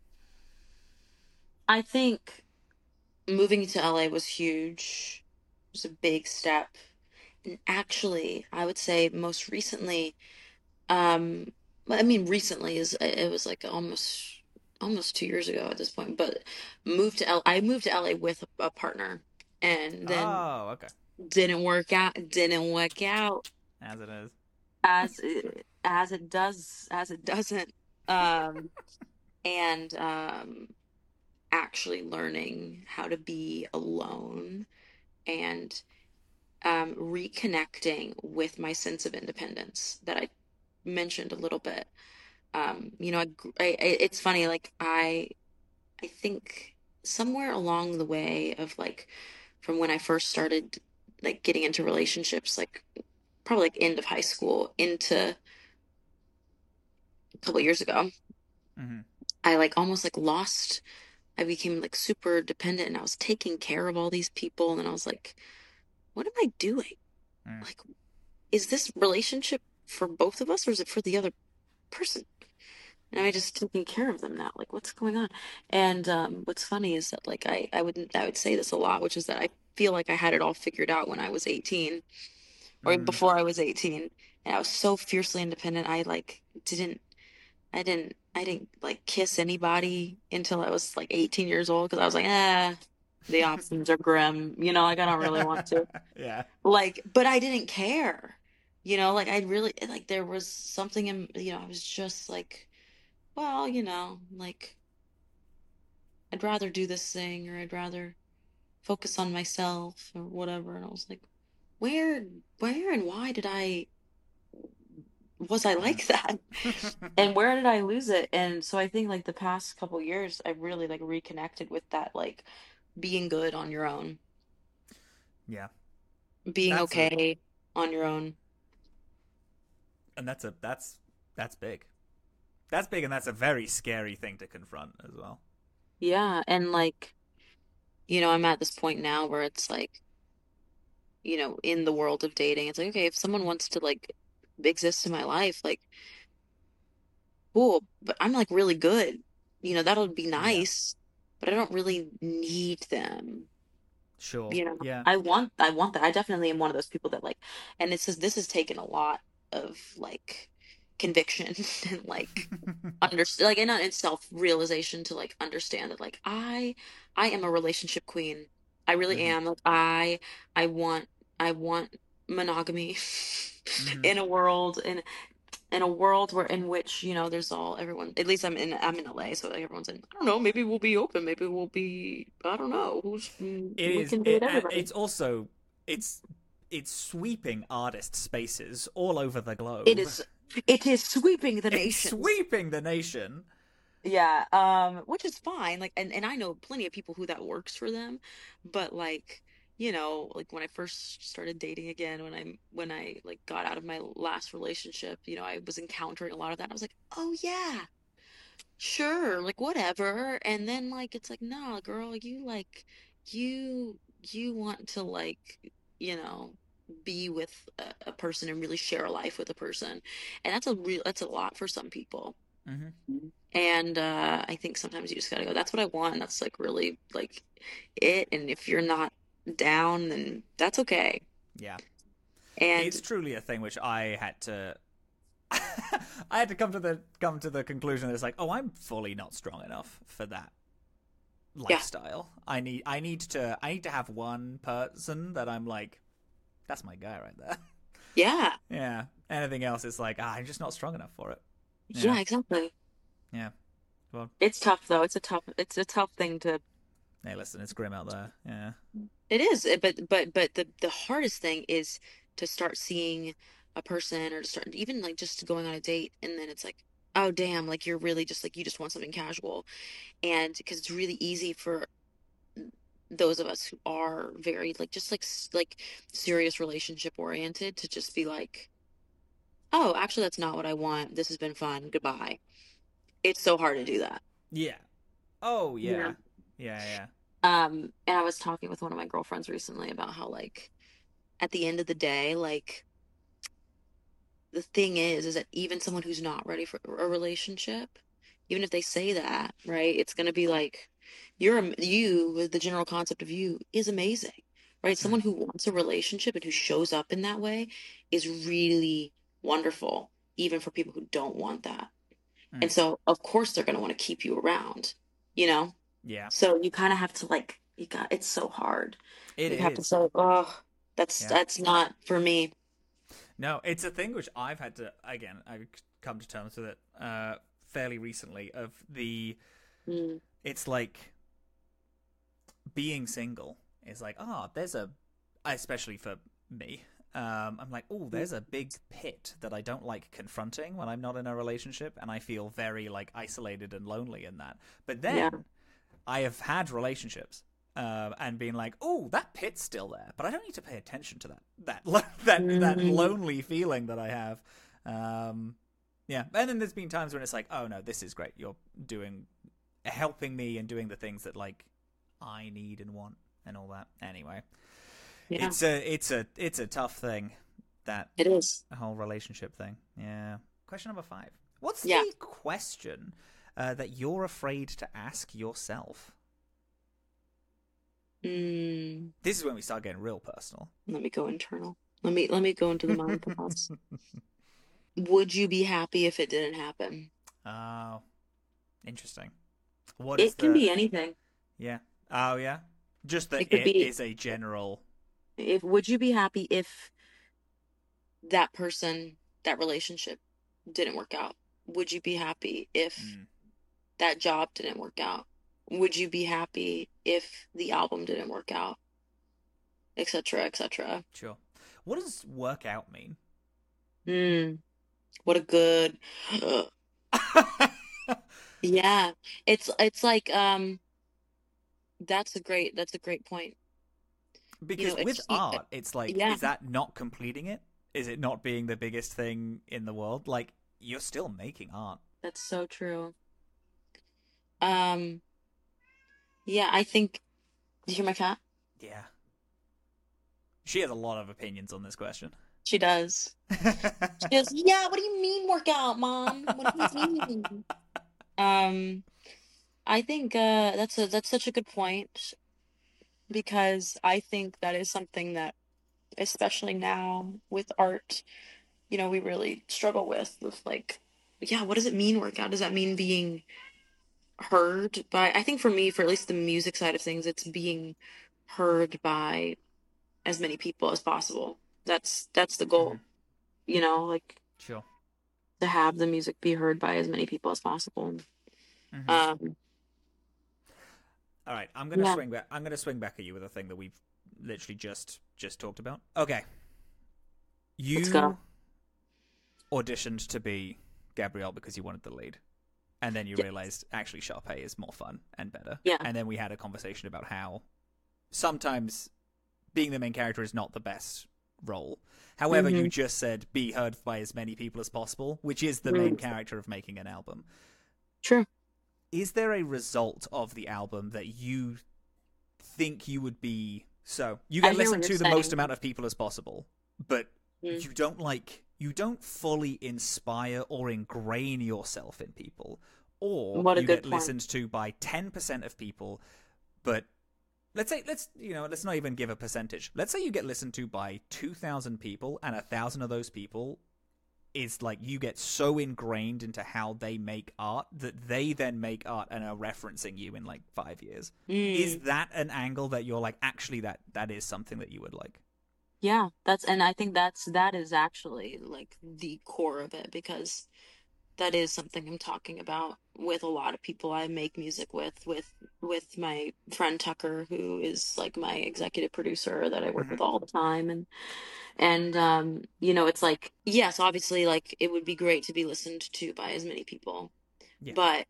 I think moving to L A was huge. It was a big step. And actually, I would say most recently, um, well, I mean, recently is it was like almost almost two years ago at this point, but moved to L I moved to L A with a, a partner, and then Oh, okay. didn't work out, didn't work out As it is. as it, as it does as it doesn't. Um, and um, actually learning how to be alone and um, reconnecting with my sense of independence that I mentioned a little bit. Um, you know, I, gr- I, I- it's funny, like I, I think somewhere along the way of like from when I first started like getting into relationships, like probably like end of high school into a couple years ago, Mm-hmm. I like almost like lost. I became like super dependent and I was taking care of all these people and I was like, what am I doing? Mm. Like, is this relationship for both of us or is it for the other person? And am I just taking care of them now? Like, what's going on? And um, what's funny is that like I I would I would say this a lot, which is that I feel like I had it all figured out when I was eighteen or Mm. before I was eighteen, and I was so fiercely independent. I like didn't I didn't I didn't like kiss anybody until I was like eighteen years old because I was like, ah, the options are grim. You know, like I don't really want to. Yeah. Like, but I didn't care. You know, like I really like there was something in, you know, I was just like, well, you know, like I'd rather do this thing or I'd rather focus on myself or whatever. And I was like, where, where and why did I, was I Mm. like that? And where did I lose it? And so I think like the past couple years, I really like reconnected with that, like being good on your own, Yeah. being That's a okay on your own. and that's a that's that's big. That's big, and that's a very scary thing to confront as well. Yeah. And like, you know, I'm at this point now where it's like, you know, in the world of dating, it's like, okay, if someone wants to like exist in my life, like, cool, but I'm like really good. You know, that'll be Yeah. nice, but I don't really need them. Sure. You know, Yeah. I want, I want that. I definitely am one of those people that like, and it says this has taken a lot of like conviction and like understand, like, and not in self-realization to like understand that like I, I am a relationship queen. I really Mm-hmm. am. Like I, I want, I want monogamy Mm-hmm. in a world in in a world where in which you know there's all everyone at least I'm in I'm in L A so like everyone's in I don't know maybe we'll be open maybe we'll be I don't know who's mm, It we is. can It, date everybody. it's also it's it's sweeping artist spaces all over the It globe. is it is sweeping the It's nations. sweeping the nation. Yeah, um, which is fine. Like, and, and I know plenty of people who that works for them, but like, you know, like when I first started dating again, when I when I like got out of my last relationship, you know, I was encountering a lot of that. I was like, oh yeah, sure, like whatever. And then like it's like, nah, girl, you like you you want to like, you know, be with a, a person and really share a life with a person. And that's a real that's a lot for some people. Mm-hmm. And uh, I think sometimes you just gotta go, that's what I want, and that's like really like it. And if you're not down, then that's okay. Yeah. It's And truly a thing which I had to I had to come to the come to the conclusion that it's like, oh, I'm fully not strong enough for that yeah, lifestyle. I need I need to I need to have one person that I'm like, that's my guy right there. yeah, Yeah. Anything else is like, ah, I'm just not strong enough for it. Yeah. Yeah, exactly. Yeah. Well, It's tough though. It's a tough it's a tough thing to hey, listen, it's grim out there. Yeah. it is, eh, but but but the the hardest thing is to start seeing a person or to start even like just going on a date and then it's like, oh damn, like you're really just like you just want something casual. And because it's really easy for those of us who are very like just like s- like serious relationship oriented to just be like, oh, actually that's not what I want. This has been fun. Goodbye. It's so hard to do that. Yeah. Oh, Yeah. yeah. Yeah, yeah. Um, and I was talking with one of my girlfriends recently about how like at the end of the day, like the thing is, is that even someone who's not ready for a relationship, even if they say that, right, it's going to be like, you're, am- you, the general concept of you is amazing, right? Mm, Someone who wants a relationship and who shows up in that way is really wonderful, even for people who don't want that. mm. And so, of course, they're going to want to keep you around, you know? Yeah. So you kind of have to like, you got, it's so hard. It You have to is. say, oh, that's, Yeah. that's not for me. No, it's a thing which I've had to, again, I've come to terms with it uh, fairly recently of the, Mm, it's like being single is like, ah, oh, there's a, especially for me, um, I'm like, oh, there's a big pit that I don't like confronting when I'm not in a relationship, and I feel very like isolated and lonely in that. But yeah. then I have had relationships uh, and been like, oh, that pit's still there, but I don't need to pay attention to that that lo- that that Mm. lonely feeling that I have. Um, yeah, and then there's been times when it's like, oh no, this is great. You're doing, helping me and doing the things that like I need and want and all that. Anyway, Yeah, it's a it's a it's a tough thing, that it is. whole relationship thing. Yeah. Question number five. What's Yeah. the question uh, that you're afraid to ask yourself? Mm, This is when we start getting real personal. let me go internal. Let me let me go into the mind thoughts. Would you be happy if it didn't happen? Oh, interesting. What is It can the? be anything. Yeah. Oh, yeah. Just that It could it be is a general. if would you be happy if that person, that relationship didn't work out? Would you be happy if Mm, that job didn't work out? Would you be happy if the album didn't work out? Et cetera, et cetera. sure. What does work out mean? Mm, what a good yeah. It's it's like um that's a great that's a great point. You know, Because if with he, art, it's like, yeah, is that not completing it? Is it not being the biggest thing in the world? Like, you're still making art. that's so true. Um, yeah, I think. Did you hear my cat? Yeah. She has a lot of opinions on this question. She does. She goes, yeah. What do you mean workout, mom? What do you mean? Um, I think uh, that's a that's such a good point because I think that is something that, especially now with art, you know, we really struggle with with like, yeah, what does it mean workout? Does that mean being heard by, I think for me, for at least the music side of things, it's being heard by as many people as possible. That's that's the Hmm. goal, you know, like Sure. to have the music be heard by as many people as possible. Hmm. Um, All right, I'm gonna yeah, swing back. I'm gonna swing back at you with a thing that we've literally just just talked about. Okay, let's you go. auditioned to be Gabrielle because you wanted the lead, and then you Yeah, realized actually Sharpay is more fun and better. yeah. And then we had a conversation about how sometimes being the main character is not the best role. However, you Hmm. just said be heard by as many people as possible, which is the main Mm, character of making an album. true. Is there a result of the album that you think you would be, so you I get hear what listened you're to the most saying. amount of people as possible, but Mm, you don't like, you don't fully inspire or ingrain yourself in people, or what a you good get point. listened to by ten percent of people, but let's say, let's, you know, let's not even give a percentage. Let's say you get listened to by two thousand people, and a thousand of those people is like, you get so ingrained into how they make art that they then make art and are referencing you in like five years. Is Mm, that an angle that you're like, actually, that that is something that you would like? yeah, that's and I think that's that is actually like the core of it because that is something I'm talking about with a lot of people I make music with, with with my friend Tucker, who is like my executive producer that I work Hmm. with all the time, and and um, you know, it's like, yes, obviously, like it would be great to be listened to by as many people, Yeah. but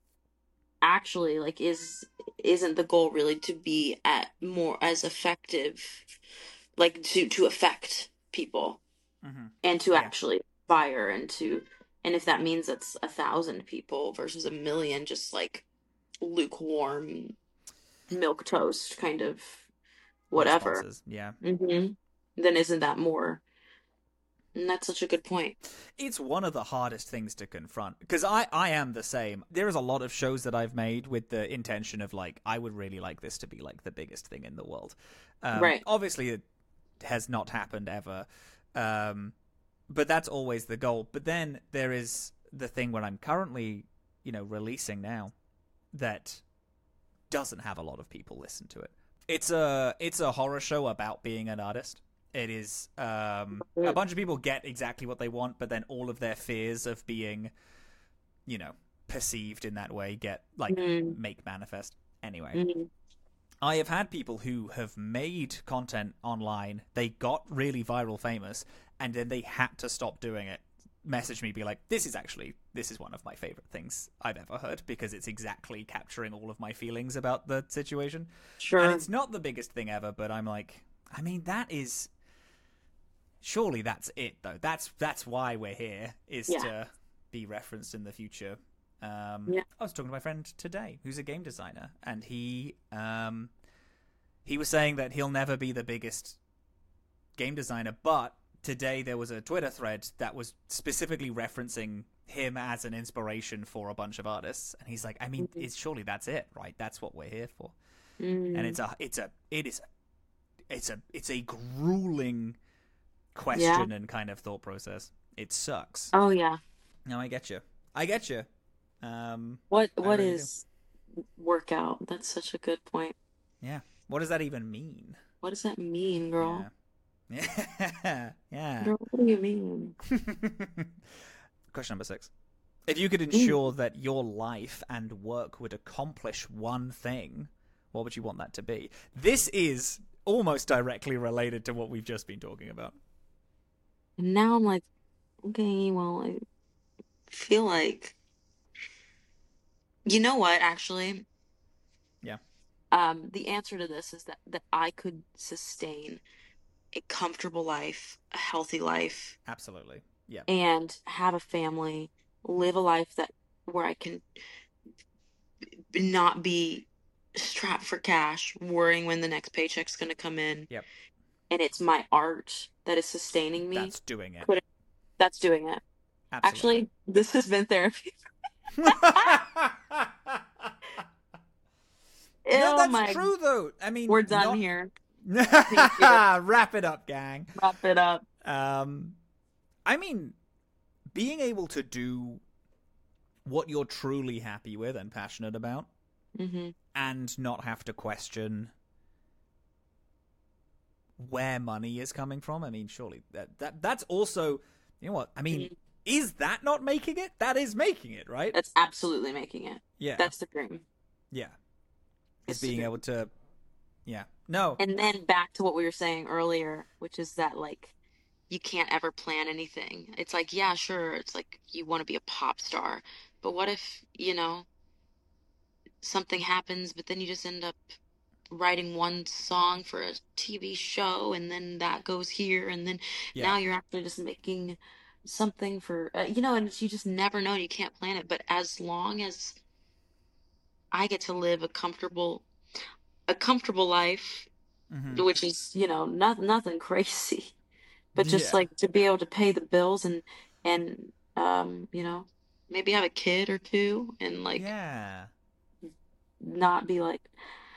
actually, like, is isn't the goal really to be at more as effective, like to to affect people Hmm. and to Yeah. actually inspire and to, and if that means it's a thousand people versus a million, just like lukewarm milk toast kind of whatever, Responses. Yeah. hmm then isn't that more? And that's such a good point. It's one of the hardest things to confront because I, I am the same. There is a lot of shows that I've made with the intention of like, I would really like this to be like the biggest thing in the world. Um, Right. obviously, it has not happened ever, um, but that's always the goal. But then there is the thing where I'm currently, you know, releasing now that doesn't have a lot of people listen to it. It's a it's a horror show about being an artist. It is um, a bunch of people get exactly what they want, but then all of their fears of being, you know, perceived in that way get like Mm-hmm. make manifest. Anyway, Mm-hmm. I have had people who have made content online. They got really viral famous, and then they had to stop doing it. Message me, be like, "This is actually this is one of my favorite things I've ever heard because it's exactly capturing all of my feelings about the situation." And Sure. it's not the biggest thing ever, but I'm like, I mean, that is surely that's it though. That's that's why we're here is Yeah. to be referenced in the future. Um, Yeah. I was talking to my friend today, who's a game designer, and he um, he was saying that he'll never be the biggest game designer, but today there was a Twitter thread that was specifically referencing him as an inspiration for a bunch of artists, and he's like, I mean, Mm-hmm. it's surely that's it, right? That's what we're here for. And Mm-hmm. it's a it's a it is a, it's a it's a grueling Yeah. question and kind of thought process. It sucks. Oh yeah. No, I get you. I get you. Um, What I what really do. is workout? That's such a good point. Yeah. What does that even mean? What does that mean, girl? Yeah. Yeah. Yeah. Girl, what do you mean? Question number six. If you could Mm. ensure that your life and work would accomplish one thing, what would you want that to be? This is almost directly related to what we've just been talking about. And now I'm like, okay, well, I feel like, you know what, actually, Yeah, um, the answer to this is that that I could sustain a comfortable life, a healthy life, absolutely. Yeah. and have a family, live a life that where I can not be strapped for cash, worrying when the next paycheck's going to come in, Yep. and it's my art that is sustaining me. That's doing it. Could that's doing it. Absolutely. Actually, this has been therapy. No, Oh that's my, true though. I mean, we're done not here. Thank you. wrap it up, gang. Wrap it up. Um, I mean, being able to do what you're truly happy with and passionate about, Hmm. and not have to question where money is coming from. I mean, surely that that that's also, you know what? I mean, is that not making it? That is making it, right? That's absolutely making it. Yeah, That's the dream. yeah. Is It's the being dream. able to, yeah. No, And then back to what we were saying earlier, which is that like you can't ever plan anything. It's like, yeah, sure, it's like you want to be a pop star, but what if, you know, something happens, but then you just end up writing one song for a T V show, and then that goes here, and then yeah, now you're actually just making something for, uh, you know, and you just never know. You can't plan it. But as long as I get to live a comfortable, a comfortable life, mm-hmm. which is, you know, not nothing crazy, but just Yeah, like to be able to pay the bills and and um, you know, maybe have a kid or two and like yeah. not be like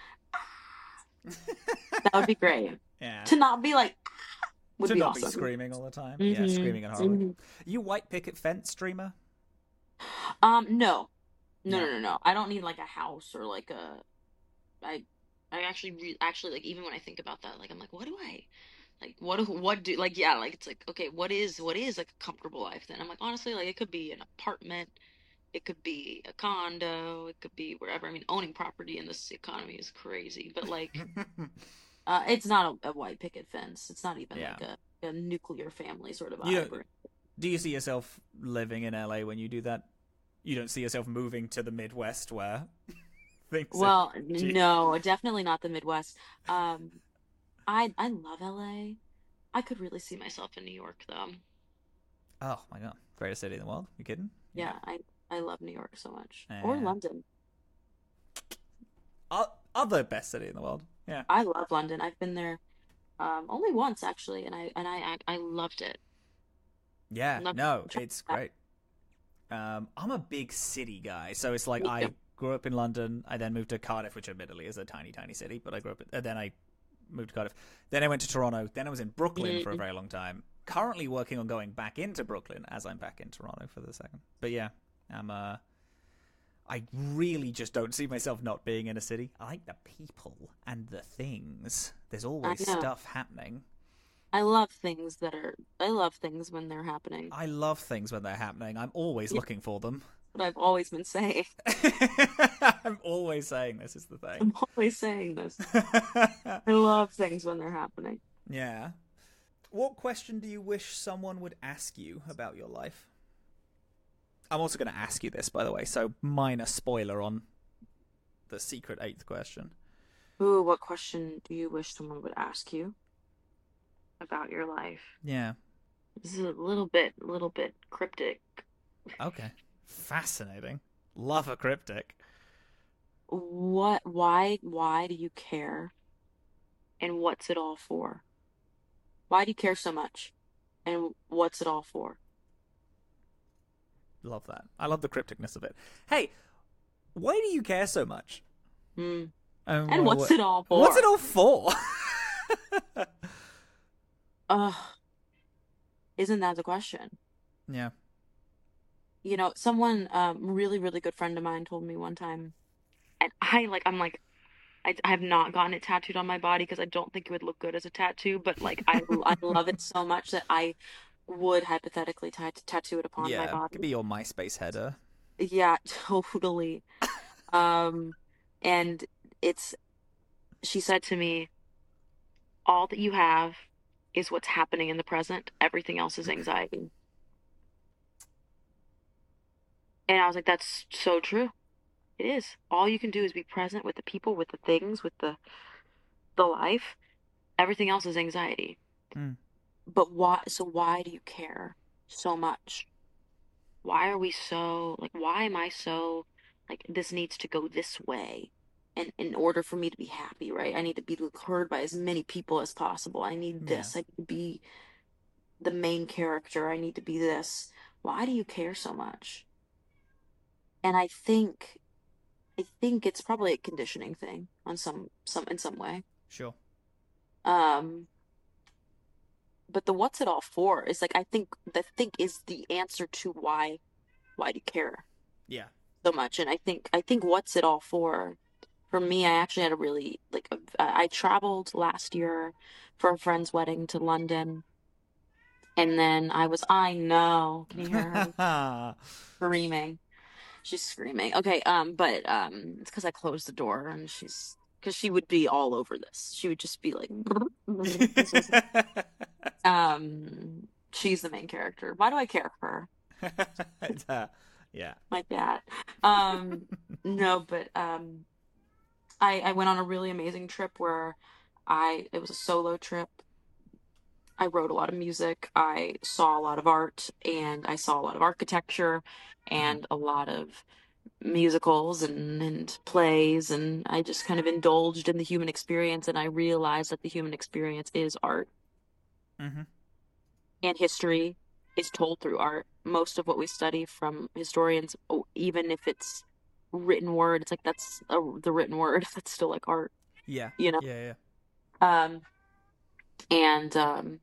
that would be great. Yeah. To not be like would To be not be awesome. screaming all the time. Yeah, Hmm. screaming and horribly. Hmm. You white picket fence streamer? Um, no, no, No. no, no, no. I don't need like a house or like a. I, I actually, re actually like even when I think about that, like I'm like, what do I, Like what what do like yeah, like it's like okay, what is what is like a comfortable life then? I'm like honestly like it could be an apartment, it could be a condo, it could be wherever. I mean, owning property in this economy is crazy, but like uh it's not a, a white picket fence. It's not even Yeah. like a, a nuclear family sort of You vibe don't, or do you see yourself living in L A when you do that? You don't see yourself moving to the Midwest where things are well, cheap. no, definitely not the Midwest. Um I I love L A. I could really see myself in New York though. Oh my god, greatest city in the world. You kidding? Yeah. Yeah, I I love New York so much. Or Yeah. London. Other best city in the world. Yeah. I love London. I've been there um only once actually, and I and I I loved it. Yeah. Loved No, it. it's great. Um, I'm a big city guy, so it's like Me too. I grew up in London. I then moved to Cardiff, which admittedly is a tiny, tiny city, but I grew up. And then I moved to Cardiff. Then I went to Toronto. Then I was in Brooklyn for a Mm, very long time. Currently working on going back into Brooklyn as I'm back in Toronto for the second. But yeah, I'm. Uh, I really just don't see myself not being in a city. I like the people and the things. There's I always know. stuff happening. I love things that are I love things when they're happening. I love things when they're happening. I'm always Yeah, looking for them. what I've always been saying. I'm always saying this is the thing. I'm always saying this. I love things when they're happening. Yeah. What question do you wish someone would ask you about your life? I'm also going to ask you this, by the way, so minor spoiler on the secret eighth question. Ooh, what question do you wish someone would ask you about your life? Yeah. This is a little bit, a little bit cryptic. Okay. Fascinating. Love a cryptic. What, why, why do you care? And what's it all for? Why do you care so much? And what's it all for? Love that. I love the crypticness of it. Hey, why do you care so much? Hmm. Um, And what's what, it all what's it for? all for? Ugh, isn't that the question? Yeah. You know, someone, um, really, really good friend of mine told me one time, and I like, I'm like, I, I have not gotten it tattooed on my body because I don't think it would look good as a tattoo, but like, I, I love it so much that I would hypothetically tat tattoo it upon my Yeah. Could body. be your MySpace header. Yeah, totally. Um, and it's, she said to me, all that you have is what's happening in the present. Everything else is anxiety. And I was like, that's so true. It is. All you can do is be present with the people, with the things, with the the life. Everything else is anxiety. Mm. But why, so why do you care so much? Why are we so, like, why am I so, like, this needs to go this way? And in order for me to be happy, right? I need to be heard by as many people as possible. I need Yeah. this. I need to be the main character. I need to be this. Why do you care so much? And I think I think it's probably a conditioning thing on some some in some way. Sure. Um, but the what's it all for is like I think the think is the answer to why why do you care Yeah. so much? And I think I think what's it all for? For me, I actually had a really like a, I traveled last year for a friend's wedding to London, and then I was I know, can you hear her screaming? She's screaming. Okay, um, but um, it's because I closed the door and she's because she would be all over this. She would just be like, this was um, she's the main character. Why do I care for her? uh, yeah. My dad. Um, no, but um, I I went on a really amazing trip where I it was a solo trip. I wrote a lot of music. I saw a lot of art, and I saw a lot of architecture, Mm-hmm. and a lot of musicals and, and plays, and I just kind of indulged in the human experience, and I realized that the human experience is art, Mm-hmm. and history is told through art. Most of what we study from historians, oh, even if it's written word, it's like that's a, the written word. That's still like art, Yeah. you know? Yeah. Yeah. Um, and um,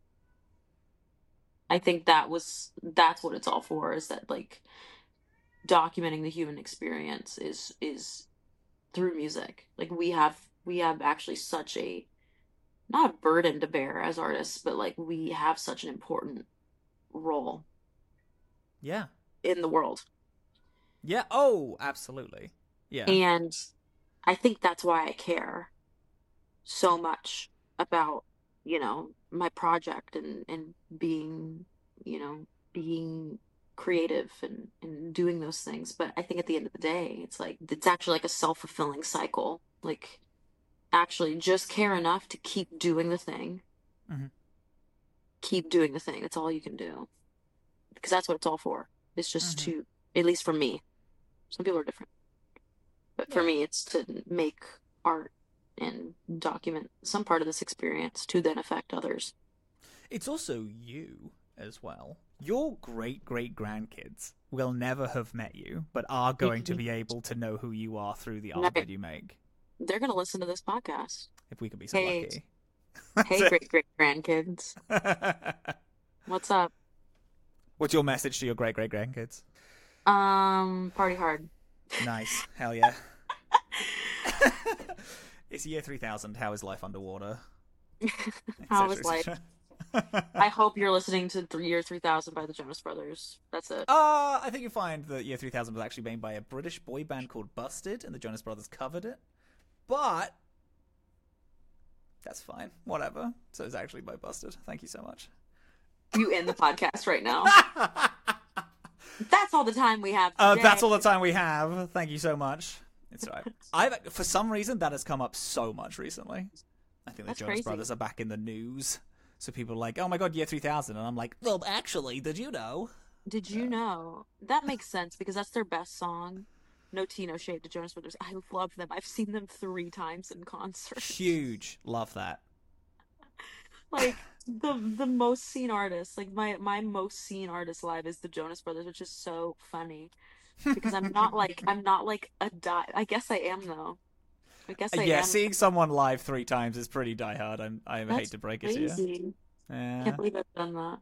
I think that was that's what it's all for, is that like documenting the human experience is is through music. Like we have we have actually such a not a burden to bear as artists, but like we have such an important role Yeah. in the world. Yeah. Oh, absolutely. Yeah. And I think that's why I care so much about, you know, my project and and being, you know, being creative and and doing those things. But I think at the end of the day, it's like it's actually like a self-fulfilling cycle. Like actually just care enough to keep doing the thing. Hmm. Keep doing the thing. That's all you can do. Because that's what it's all for. It's just Hmm. to, at least for me. Some people are different. But for Yeah. me, it's to make art and document some part of this experience to then affect others. It's also you as well. Your great great grandkids will never have met you, but are going to be able to know who you are through the art Right. that you make. They're going to listen to this podcast. If we could be so Hey, lucky. hey, great great grandkids. What's up? What's your message to your great great grandkids? Um, party hard. Nice. Hell yeah. It's year three thousand. How is life underwater? How Etc. was life? etc. I hope you're listening to the year three thousand by the Jonas Brothers. That's it. Uh, I think you find that Year three thousand was actually made by a British boy band called Busted, and the Jonas Brothers covered it. But that's fine. Whatever. So it's actually by Busted. Thank you so much. You end the podcast right now. That's all the time we have Uh, today. that's all the time we have. Thank you so much. It's all right. I've for some reason that has come up so much recently. I think the That's Jonas crazy. Brothers are back in the news. So people are like, "Oh my god, Year three thousand," and I'm like, "Well, actually, did you know?" Did you know? That makes sense because that's their best song. No tea, no shade to Jonas Brothers. I love them. I've seen them three times in concert. Huge. Love that. Like the the most seen artist, like my my most seen artist live is the Jonas Brothers, which is so funny because I'm not like I'm not like a die. I guess I am though. I guess I Yeah, am. seeing someone live three times is pretty diehard. I'm, I hate That's to break it to you. crazy. Can't Yeah. believe I've done that.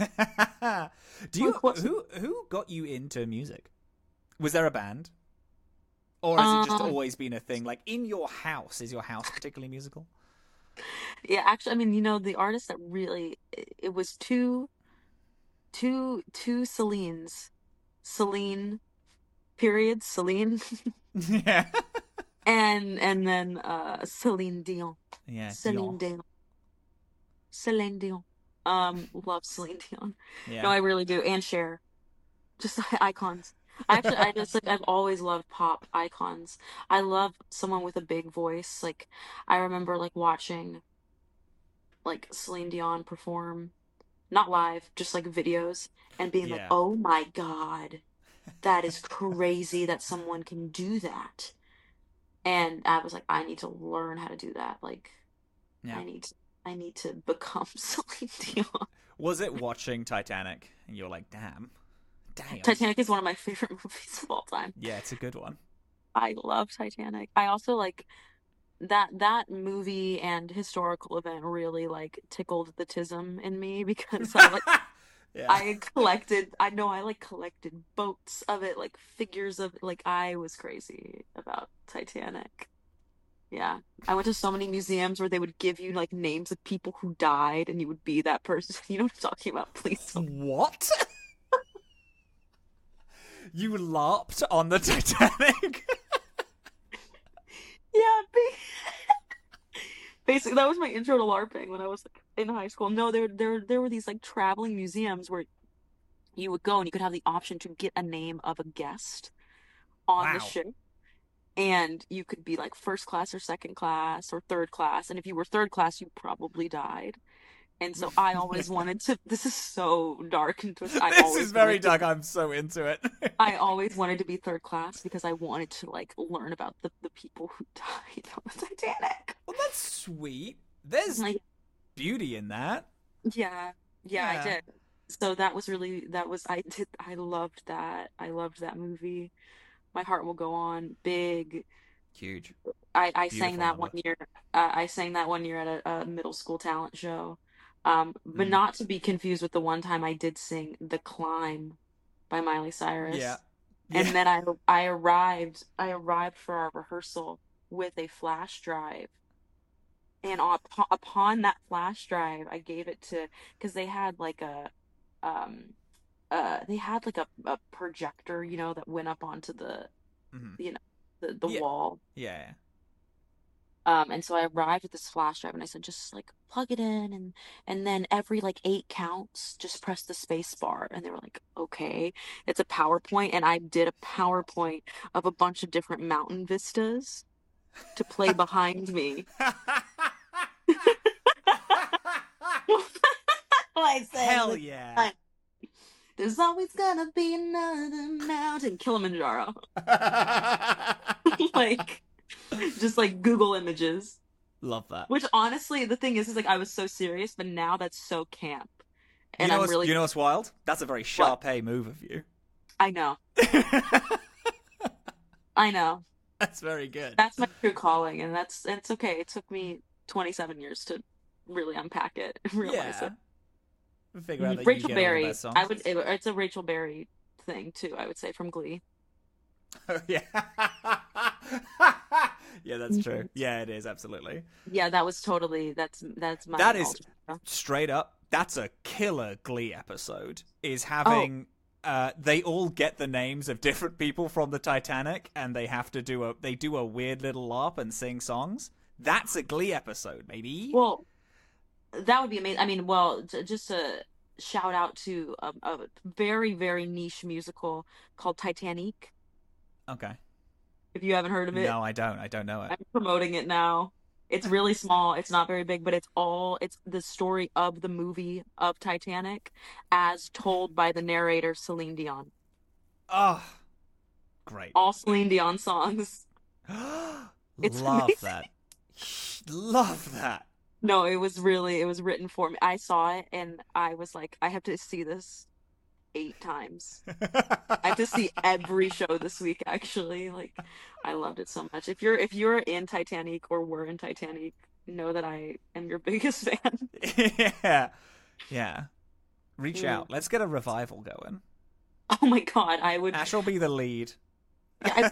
Do you Like what's who who got you into music? Was there a band, or has it just um always been a thing? Like in your house, is your house particularly musical? yeah, actually I mean, you know, the artist that really it, it was two two two Celines. Celine period, Celine Yeah. and and then uh Celine Dion. Yeah, Celine Dion. Dion. Celine Dion. Um, love Celine Dion. No, Yeah. I really do. And Cher. Just icons. I actually, I just like, I've always loved pop icons. I love someone with a big voice. Like, I remember like watching like Celine Dion perform, not live, just like videos, and being like, Yeah. oh my God, that is crazy that someone can do that. And I was like, I need to learn how to do that. Like, Yeah. I need to, I need to become Celine Dion. Was it watching Titanic and you're like, damn, damn? Titanic is one of my favorite movies of all time. Yeah, it's a good one. I love Titanic. I also like that that movie and historical event really like tickled the tism in me because I like Yeah. I collected I know I like collected boats of it, like figures of like I was crazy about Titanic. Yeah. I went to so many museums where they would give you like names of people who died and you would be that person. You know what I'm talking about? Please tell me. What? You LARPed on the Titanic? Yeah, ba- basically that was my intro to LARPing when I was like in high school. No, there there there were these like traveling museums where you would go and you could have the option to get a name of a guest on the Wow. ship. And you could be like first class or second class or third class. And if you were third class, you probably died. And so I always wanted to, this is so dark and twisted. I This is always very wanted to, dark. I'm so into it. I always wanted to be third class because I wanted to like learn about the, the people who died on the Titanic. Well, that's sweet. There's Like, beauty in that. yeah, yeah, I Yeah. did. So that was really, that was, I did, I loved that. I loved that movie. My Heart Will Go On, big. Huge. I, I sang Beautiful that one number. year. Uh, I sang that one year at a, a middle school talent show. Um, but Mm. not to be confused with the one time I did sing "The Climb" by Miley Yeah. Cyrus. Yeah. And then I I arrived I arrived for our rehearsal with a flash drive and up, upon that flash drive, I gave it to because they had like a um uh they had like a, a projector, you know, that went up onto the Hmm. you know the the Yeah. wall. Yeah. Um, and so I arrived at this flash drive and I said, just like plug it in and and then every like eight counts, just press the space bar. And they were like, okay. It's a PowerPoint, and I did a PowerPoint of a bunch of different mountain vistas to play behind me. I Hell said, yeah. there's always gonna be another mountain, Kilimanjaro. Like, just like Google images. Love that. Which honestly, the thing is, is like I was so serious, but now that's so camp, You and know I'm what's really you know what's wild? That's a very what Sharpay move of you. I know, I know. That's very good. That's my true calling, and that's and it's okay. It took me twenty-seven years to really unpack it and realize Yeah. it. Figure out Mhm. that you Rachel get all the Berry, best I songs. would. It, it's a Rachel Berry thing too. I would say from Glee. Oh, yeah. Yeah, that's true. Mhm. Yeah, it is, absolutely. Yeah, that was totally. That's that's That my is alter ego. straight up, that's a killer Glee episode. Is Oh, having uh they all get the names of different people from the Titanic and they have to do a they do a weird little LARP and sing songs. That's a Glee episode, maybe. well, that would be amazing. I mean, well, j- just a shout out to a, a very, very niche musical called Titanic. Okay. If you haven't heard of it, No, I don't. I don't know it. I'm promoting it now. It's really small. It's not very big, but it's all it's the story of the movie of Titanic as told by the narrator Celine Dion. Oh, great. All Celine Dion songs. It's Love amazing. that. Love that. No, it was really it was written for me. I saw it and I was like, I have to see this eight times. I have to see every show this week, actually. Like, I loved it so much. If you're if you're in Titanic or were in Titanic, know that I am your biggest fan. Yeah. Yeah. Reach Mm. out. Let's get a revival going. Oh my God, I would. Ash will be the lead. I,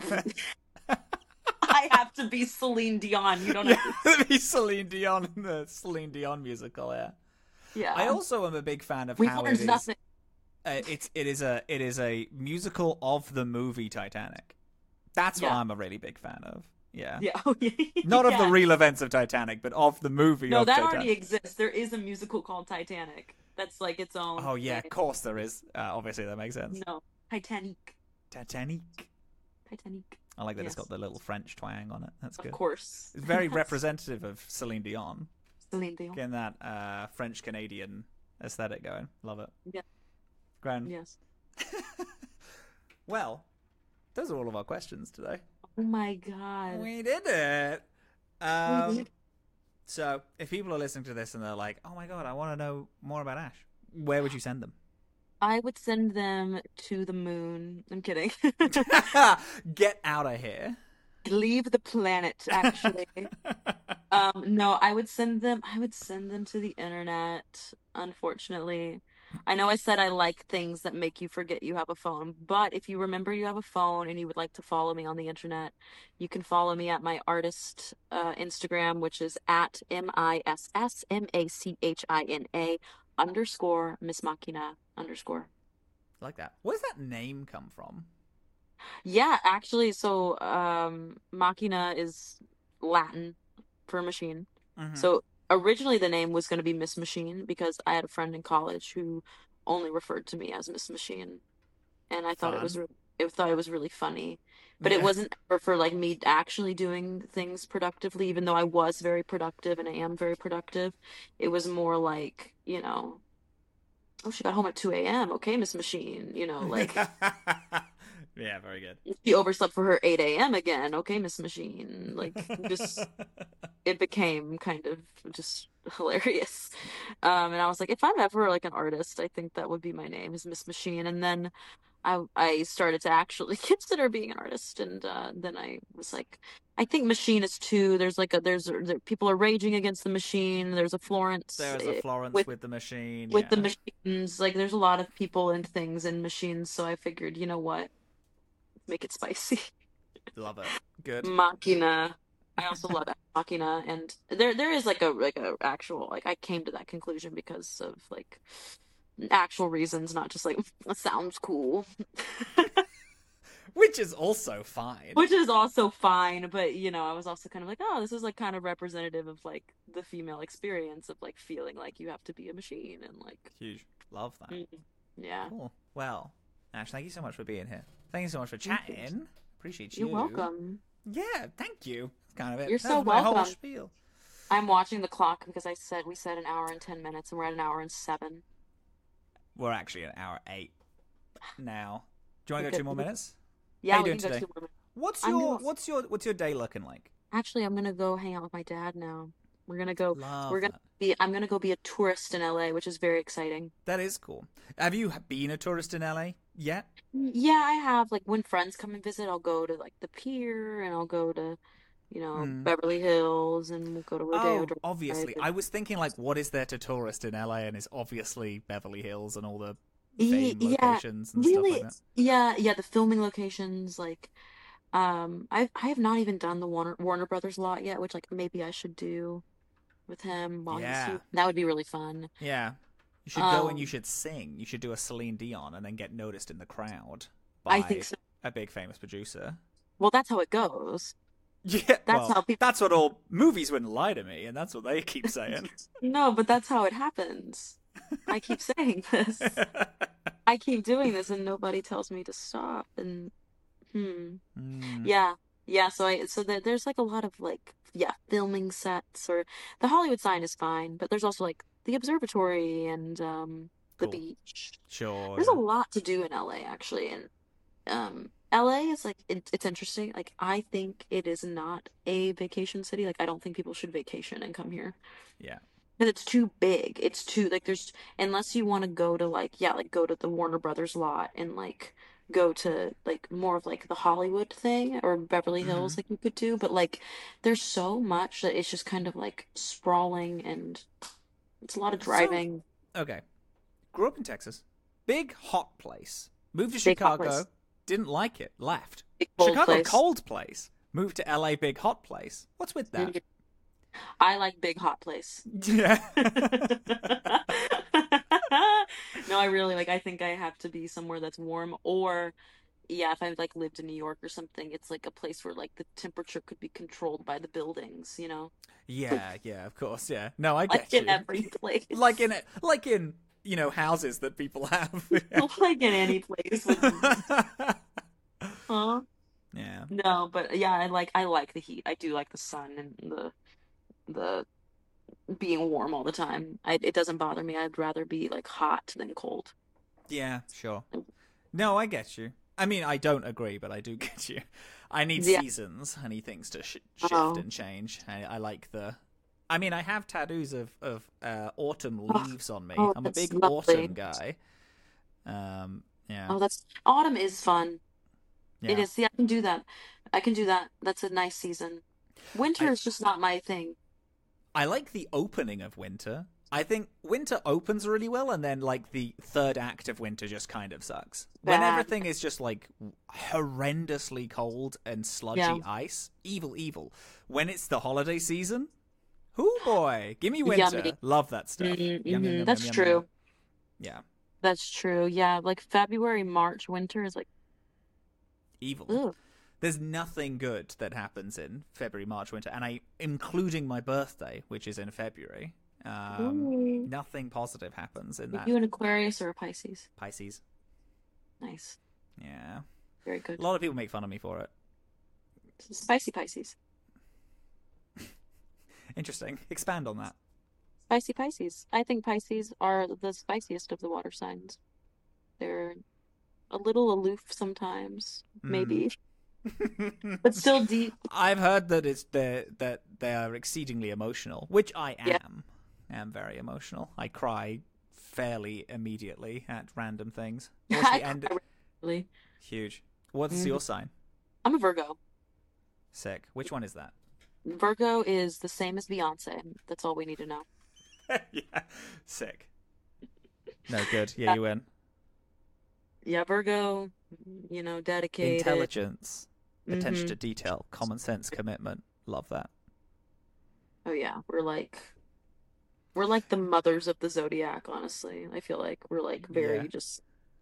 I have to be Celine Dion. You don't Yeah, have to. be Celine Dion in the Celine Dion musical. Yeah. I Yeah, also am a big fan of we've how it learned is. nothing. Uh, it's it is a it is a musical of the movie Titanic. That's what Yeah, I'm a really big fan of. Yeah. yeah, oh, yeah, Not of the yeah. real events of Titanic, but of the movie No, of that Titanic. already exists. There is a musical called Titanic. That's like its own Oh yeah, of thing. course there is. Uh, obviously that makes sense. No, Titanic, Titanic. Titanic. I like that it's got Yes, the little French twang on it. That's of good. course. It's very Yes, representative of Celine Dion, Celine Dion. getting that uh, French Canadian aesthetic going. Love it. Yeah, Grand. yes. Well, those are all of our questions today. Oh my God. We did it. We Um, did. so if people are listening to this and they're like, "Oh my god, I want to know more about Ash," where would you send them? I would send them to the moon. I'm kidding. Get out of here. Leave the planet, actually. Um, no, I would send them, I would send them to the internet, unfortunately. I know I said I like things that make you forget you have a phone, but if you remember you have a phone and you would like to follow me on the internet, you can follow me at my artist uh, Instagram, which is at M I S S M A C H I N A underscore Miss Machina underscore. Like that. Where's that name come from? Yeah, actually, so um, Machina is Latin for machine. Mm-hmm. So originally the name was going to be Miss Machine because I had a friend in college who only referred to me as Miss Machine, and I thought it was Fun. re it thought it was really funny. But it Yeah. wasn't ever for like me actually doing things productively, even though I was very productive and I am very productive. It was more like, you know, oh, she got home at two a m. Okay, Miss Machine, you know, like Yeah, very good. she overslept for her eight a m again. Okay, Miss Machine. Like just it became kind of just hilarious. Um, and I was like, if I'm ever like an artist, I think that would be my name is Miss Machine. And then I I started to actually consider being an artist, and uh, then I was like, I think Machine is too. There's like a there's there, people are raging against the machine. There's a Florence There's a eh, Florence with with the machine. with the Yeah. machines. Like there's a lot of people and things and machines. So I figured, you know what, make it spicy. Love it. Good. Machina. I also love Ex Machina, and there there is like a like a actual like I came to that conclusion because of like actual reasons, not just like it sounds cool. Which is also fine. Which is also fine, but you know, I was also kind of like, oh, this is like kind of representative of like the female experience of like feeling like you have to be a machine and like Huge. Love that. mm, yeah. Cool. Well, Ash, thank you so much for being here. Thank you so much for chatting. Appreciate you. You're welcome. Yeah, thank you. That's kind of it. You're That so was my whole welcome. spiel. I'm watching the clock because I said we said an hour and ten minutes and we're at an hour and seven. We're actually an hour eight now. Do you want to go Okay. two more minutes? Yeah, How you we doing can go today? two more minutes. What's I'm your doing- what's your what's your day looking like? Actually, I'm gonna go hang out with my dad now. We're gonna go. Love We're gonna that. be. I'm gonna go be a tourist in L A, which is very exciting. That is cool. Have you been a tourist in L A yet? Yeah, I have. Like when friends come and visit, I'll go to like the pier and I'll go to, you know, Hmm. Beverly Hills and we'll go to Rodeo Oh, Drive. obviously. and- I was thinking, like, what is there to tourist in L A? And it's obviously Beverly Hills and all the Ye- fame yeah, locations and stuff really. like that. Yeah, yeah. The filming locations, like, um, I I have not even done the Warner Warner Brothers lot yet, which like maybe I should do with him while he's Yeah. here. That would be really fun. Yeah. You should go and Um, you should sing. You should do a Celine Dion and then get noticed in the crowd I by think so. a big famous producer. Well, that's how it goes. Yeah, That's well, how people. that's what all movies wouldn't lie to me, and that's what they keep saying. No, but that's how it happens. I keep saying this. I keep doing this, and nobody tells me to stop. And hmm, Mm, yeah, yeah. So I so there, there's like a lot of like yeah, filming sets or the Hollywood sign is fine, but there's also like the observatory and um the cool. beach. Sure. There's a Yeah. lot to do in L A actually, and um L A is like it, it's interesting. Like I think it is not a vacation city. Like I don't think people should vacation and come here. Yeah. Because it's too big. It's too like there's unless you want to go to like yeah, like go to the Warner Brothers lot and like go to like more of like the Hollywood thing or Beverly Hmm. Hills like you could do, but like there's so much that it's just kind of like sprawling and it's a lot of So, driving. okay. Grew up in Texas. Big hot place. Moved to Big hot Chicago. place. Didn't like it. Left. Big cold Chicago place. cold place. Moved to L A big hot place. What's with that? Mhm. I like big hot place. Yeah. No, I really like I think I have to be somewhere that's warm or yeah, if I like lived in New York or something, it's like a place where like the temperature could be controlled by the buildings, you know? Yeah, yeah, of course, yeah. No, I Like get in you. every place. Like in like in, you know, houses that people have. Like in any place. Huh? Yeah. No, but yeah, I like I like the heat. I do like the sun and the the being warm all the time. I, it doesn't bother me. I'd rather be like hot than cold. Yeah, sure. No, I get you. I mean, I don't agree, but I do get you. I need Yeah. seasons. I need things to sh- shift Oh. and change. I, I like the. I mean, I have tattoos of of uh, autumn Oh, leaves on me. oh, I'm a that's big lovely. autumn guy. Um, yeah, Oh, that's autumn is fun. It yeah. is. Yeah, I can do that. I can do that. That's a nice season. Winter I is just not my thing. I like the opening of winter. I think winter opens really well, and then like the third act of winter just kind of sucks. When Bad. everything is just like horrendously cold and sludgy Yeah. ice, evil, evil. When it's the holiday season, hoo boy, give me winter. Yummy. Love that stuff. Mm, Yum, yum, mhm. yum, That's yum, yum, true. yum. Yeah, That's true. Yeah, like February, March, winter is like, evil. ugh. There's nothing good that happens in February, March, winter, and I, including my birthday, which is in February. Um, Ooh. nothing positive happens in Are that. you an Aquarius or a Pisces? Pisces. Nice. Yeah. Very good. A lot of people make fun of me for it. Spicy Pisces. Interesting. Expand on that. Spicy Pisces. I think Pisces are the spiciest of the water signs. They're a little aloof sometimes, maybe, but still deep. I've heard that it's they that they are exceedingly emotional, which I Yeah. am. I am very emotional. I cry fairly immediately at random things. What's I the end? cry regularly. Huge. What's Mhm. your sign? I'm a Virgo. Sick. Which one is that? Virgo is the same as Beyonce. That's all we need to know. Yeah. Sick. No good. Yeah, Yeah, you win. yeah, Virgo, you know, dedicated. Intelligence, attention hmm to detail, common sense, commitment. Love that. Oh yeah, we're like we're like the mothers of the zodiac, honestly. I feel like we're like Yeah. very just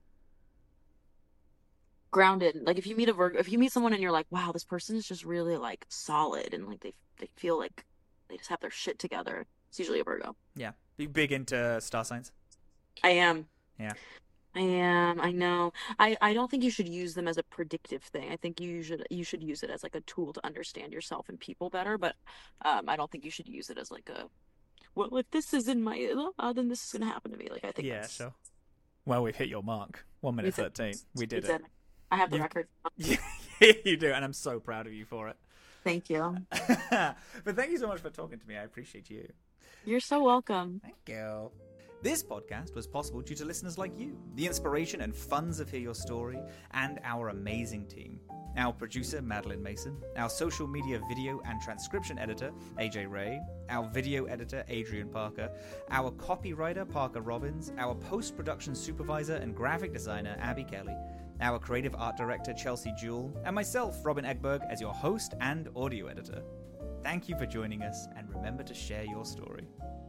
grounded. Like if you meet a Virgo, if you meet someone and you're like, wow, this person is just really like solid and like they they feel like they just have their shit together. It's usually a Virgo. Yeah. Be big into star signs? I am. Yeah. I am. I know. I I don't think you should use them as a predictive thing. I think you should you should use it as like a tool to understand yourself and people better, but um I don't think you should use it as like a, well, if this is in my, uh, then this is gonna happen to me. Like I think Yeah, that's sure. Well, we've hit your mark. One we minute did. thirteen. We did We it. did. I have the You, record. yeah, you do, and I'm so proud of you for it. Thank you. But thank you so much for talking to me. I appreciate you. You're so welcome. Thank you. This podcast was possible due to listeners like you, the inspiration and funds of Hear Your Story, and our amazing team. Our producer, Madeline Mason, our social media video and transcription editor, A J Ray, our video editor, Adrian Parker, our copywriter, Parker Robbins, our post-production supervisor and graphic designer, Abby Kelly, our creative art director, Chelsea Jewell, and myself, Robin Egberg, as your host and audio editor. Thank you for joining us, and remember to share your story.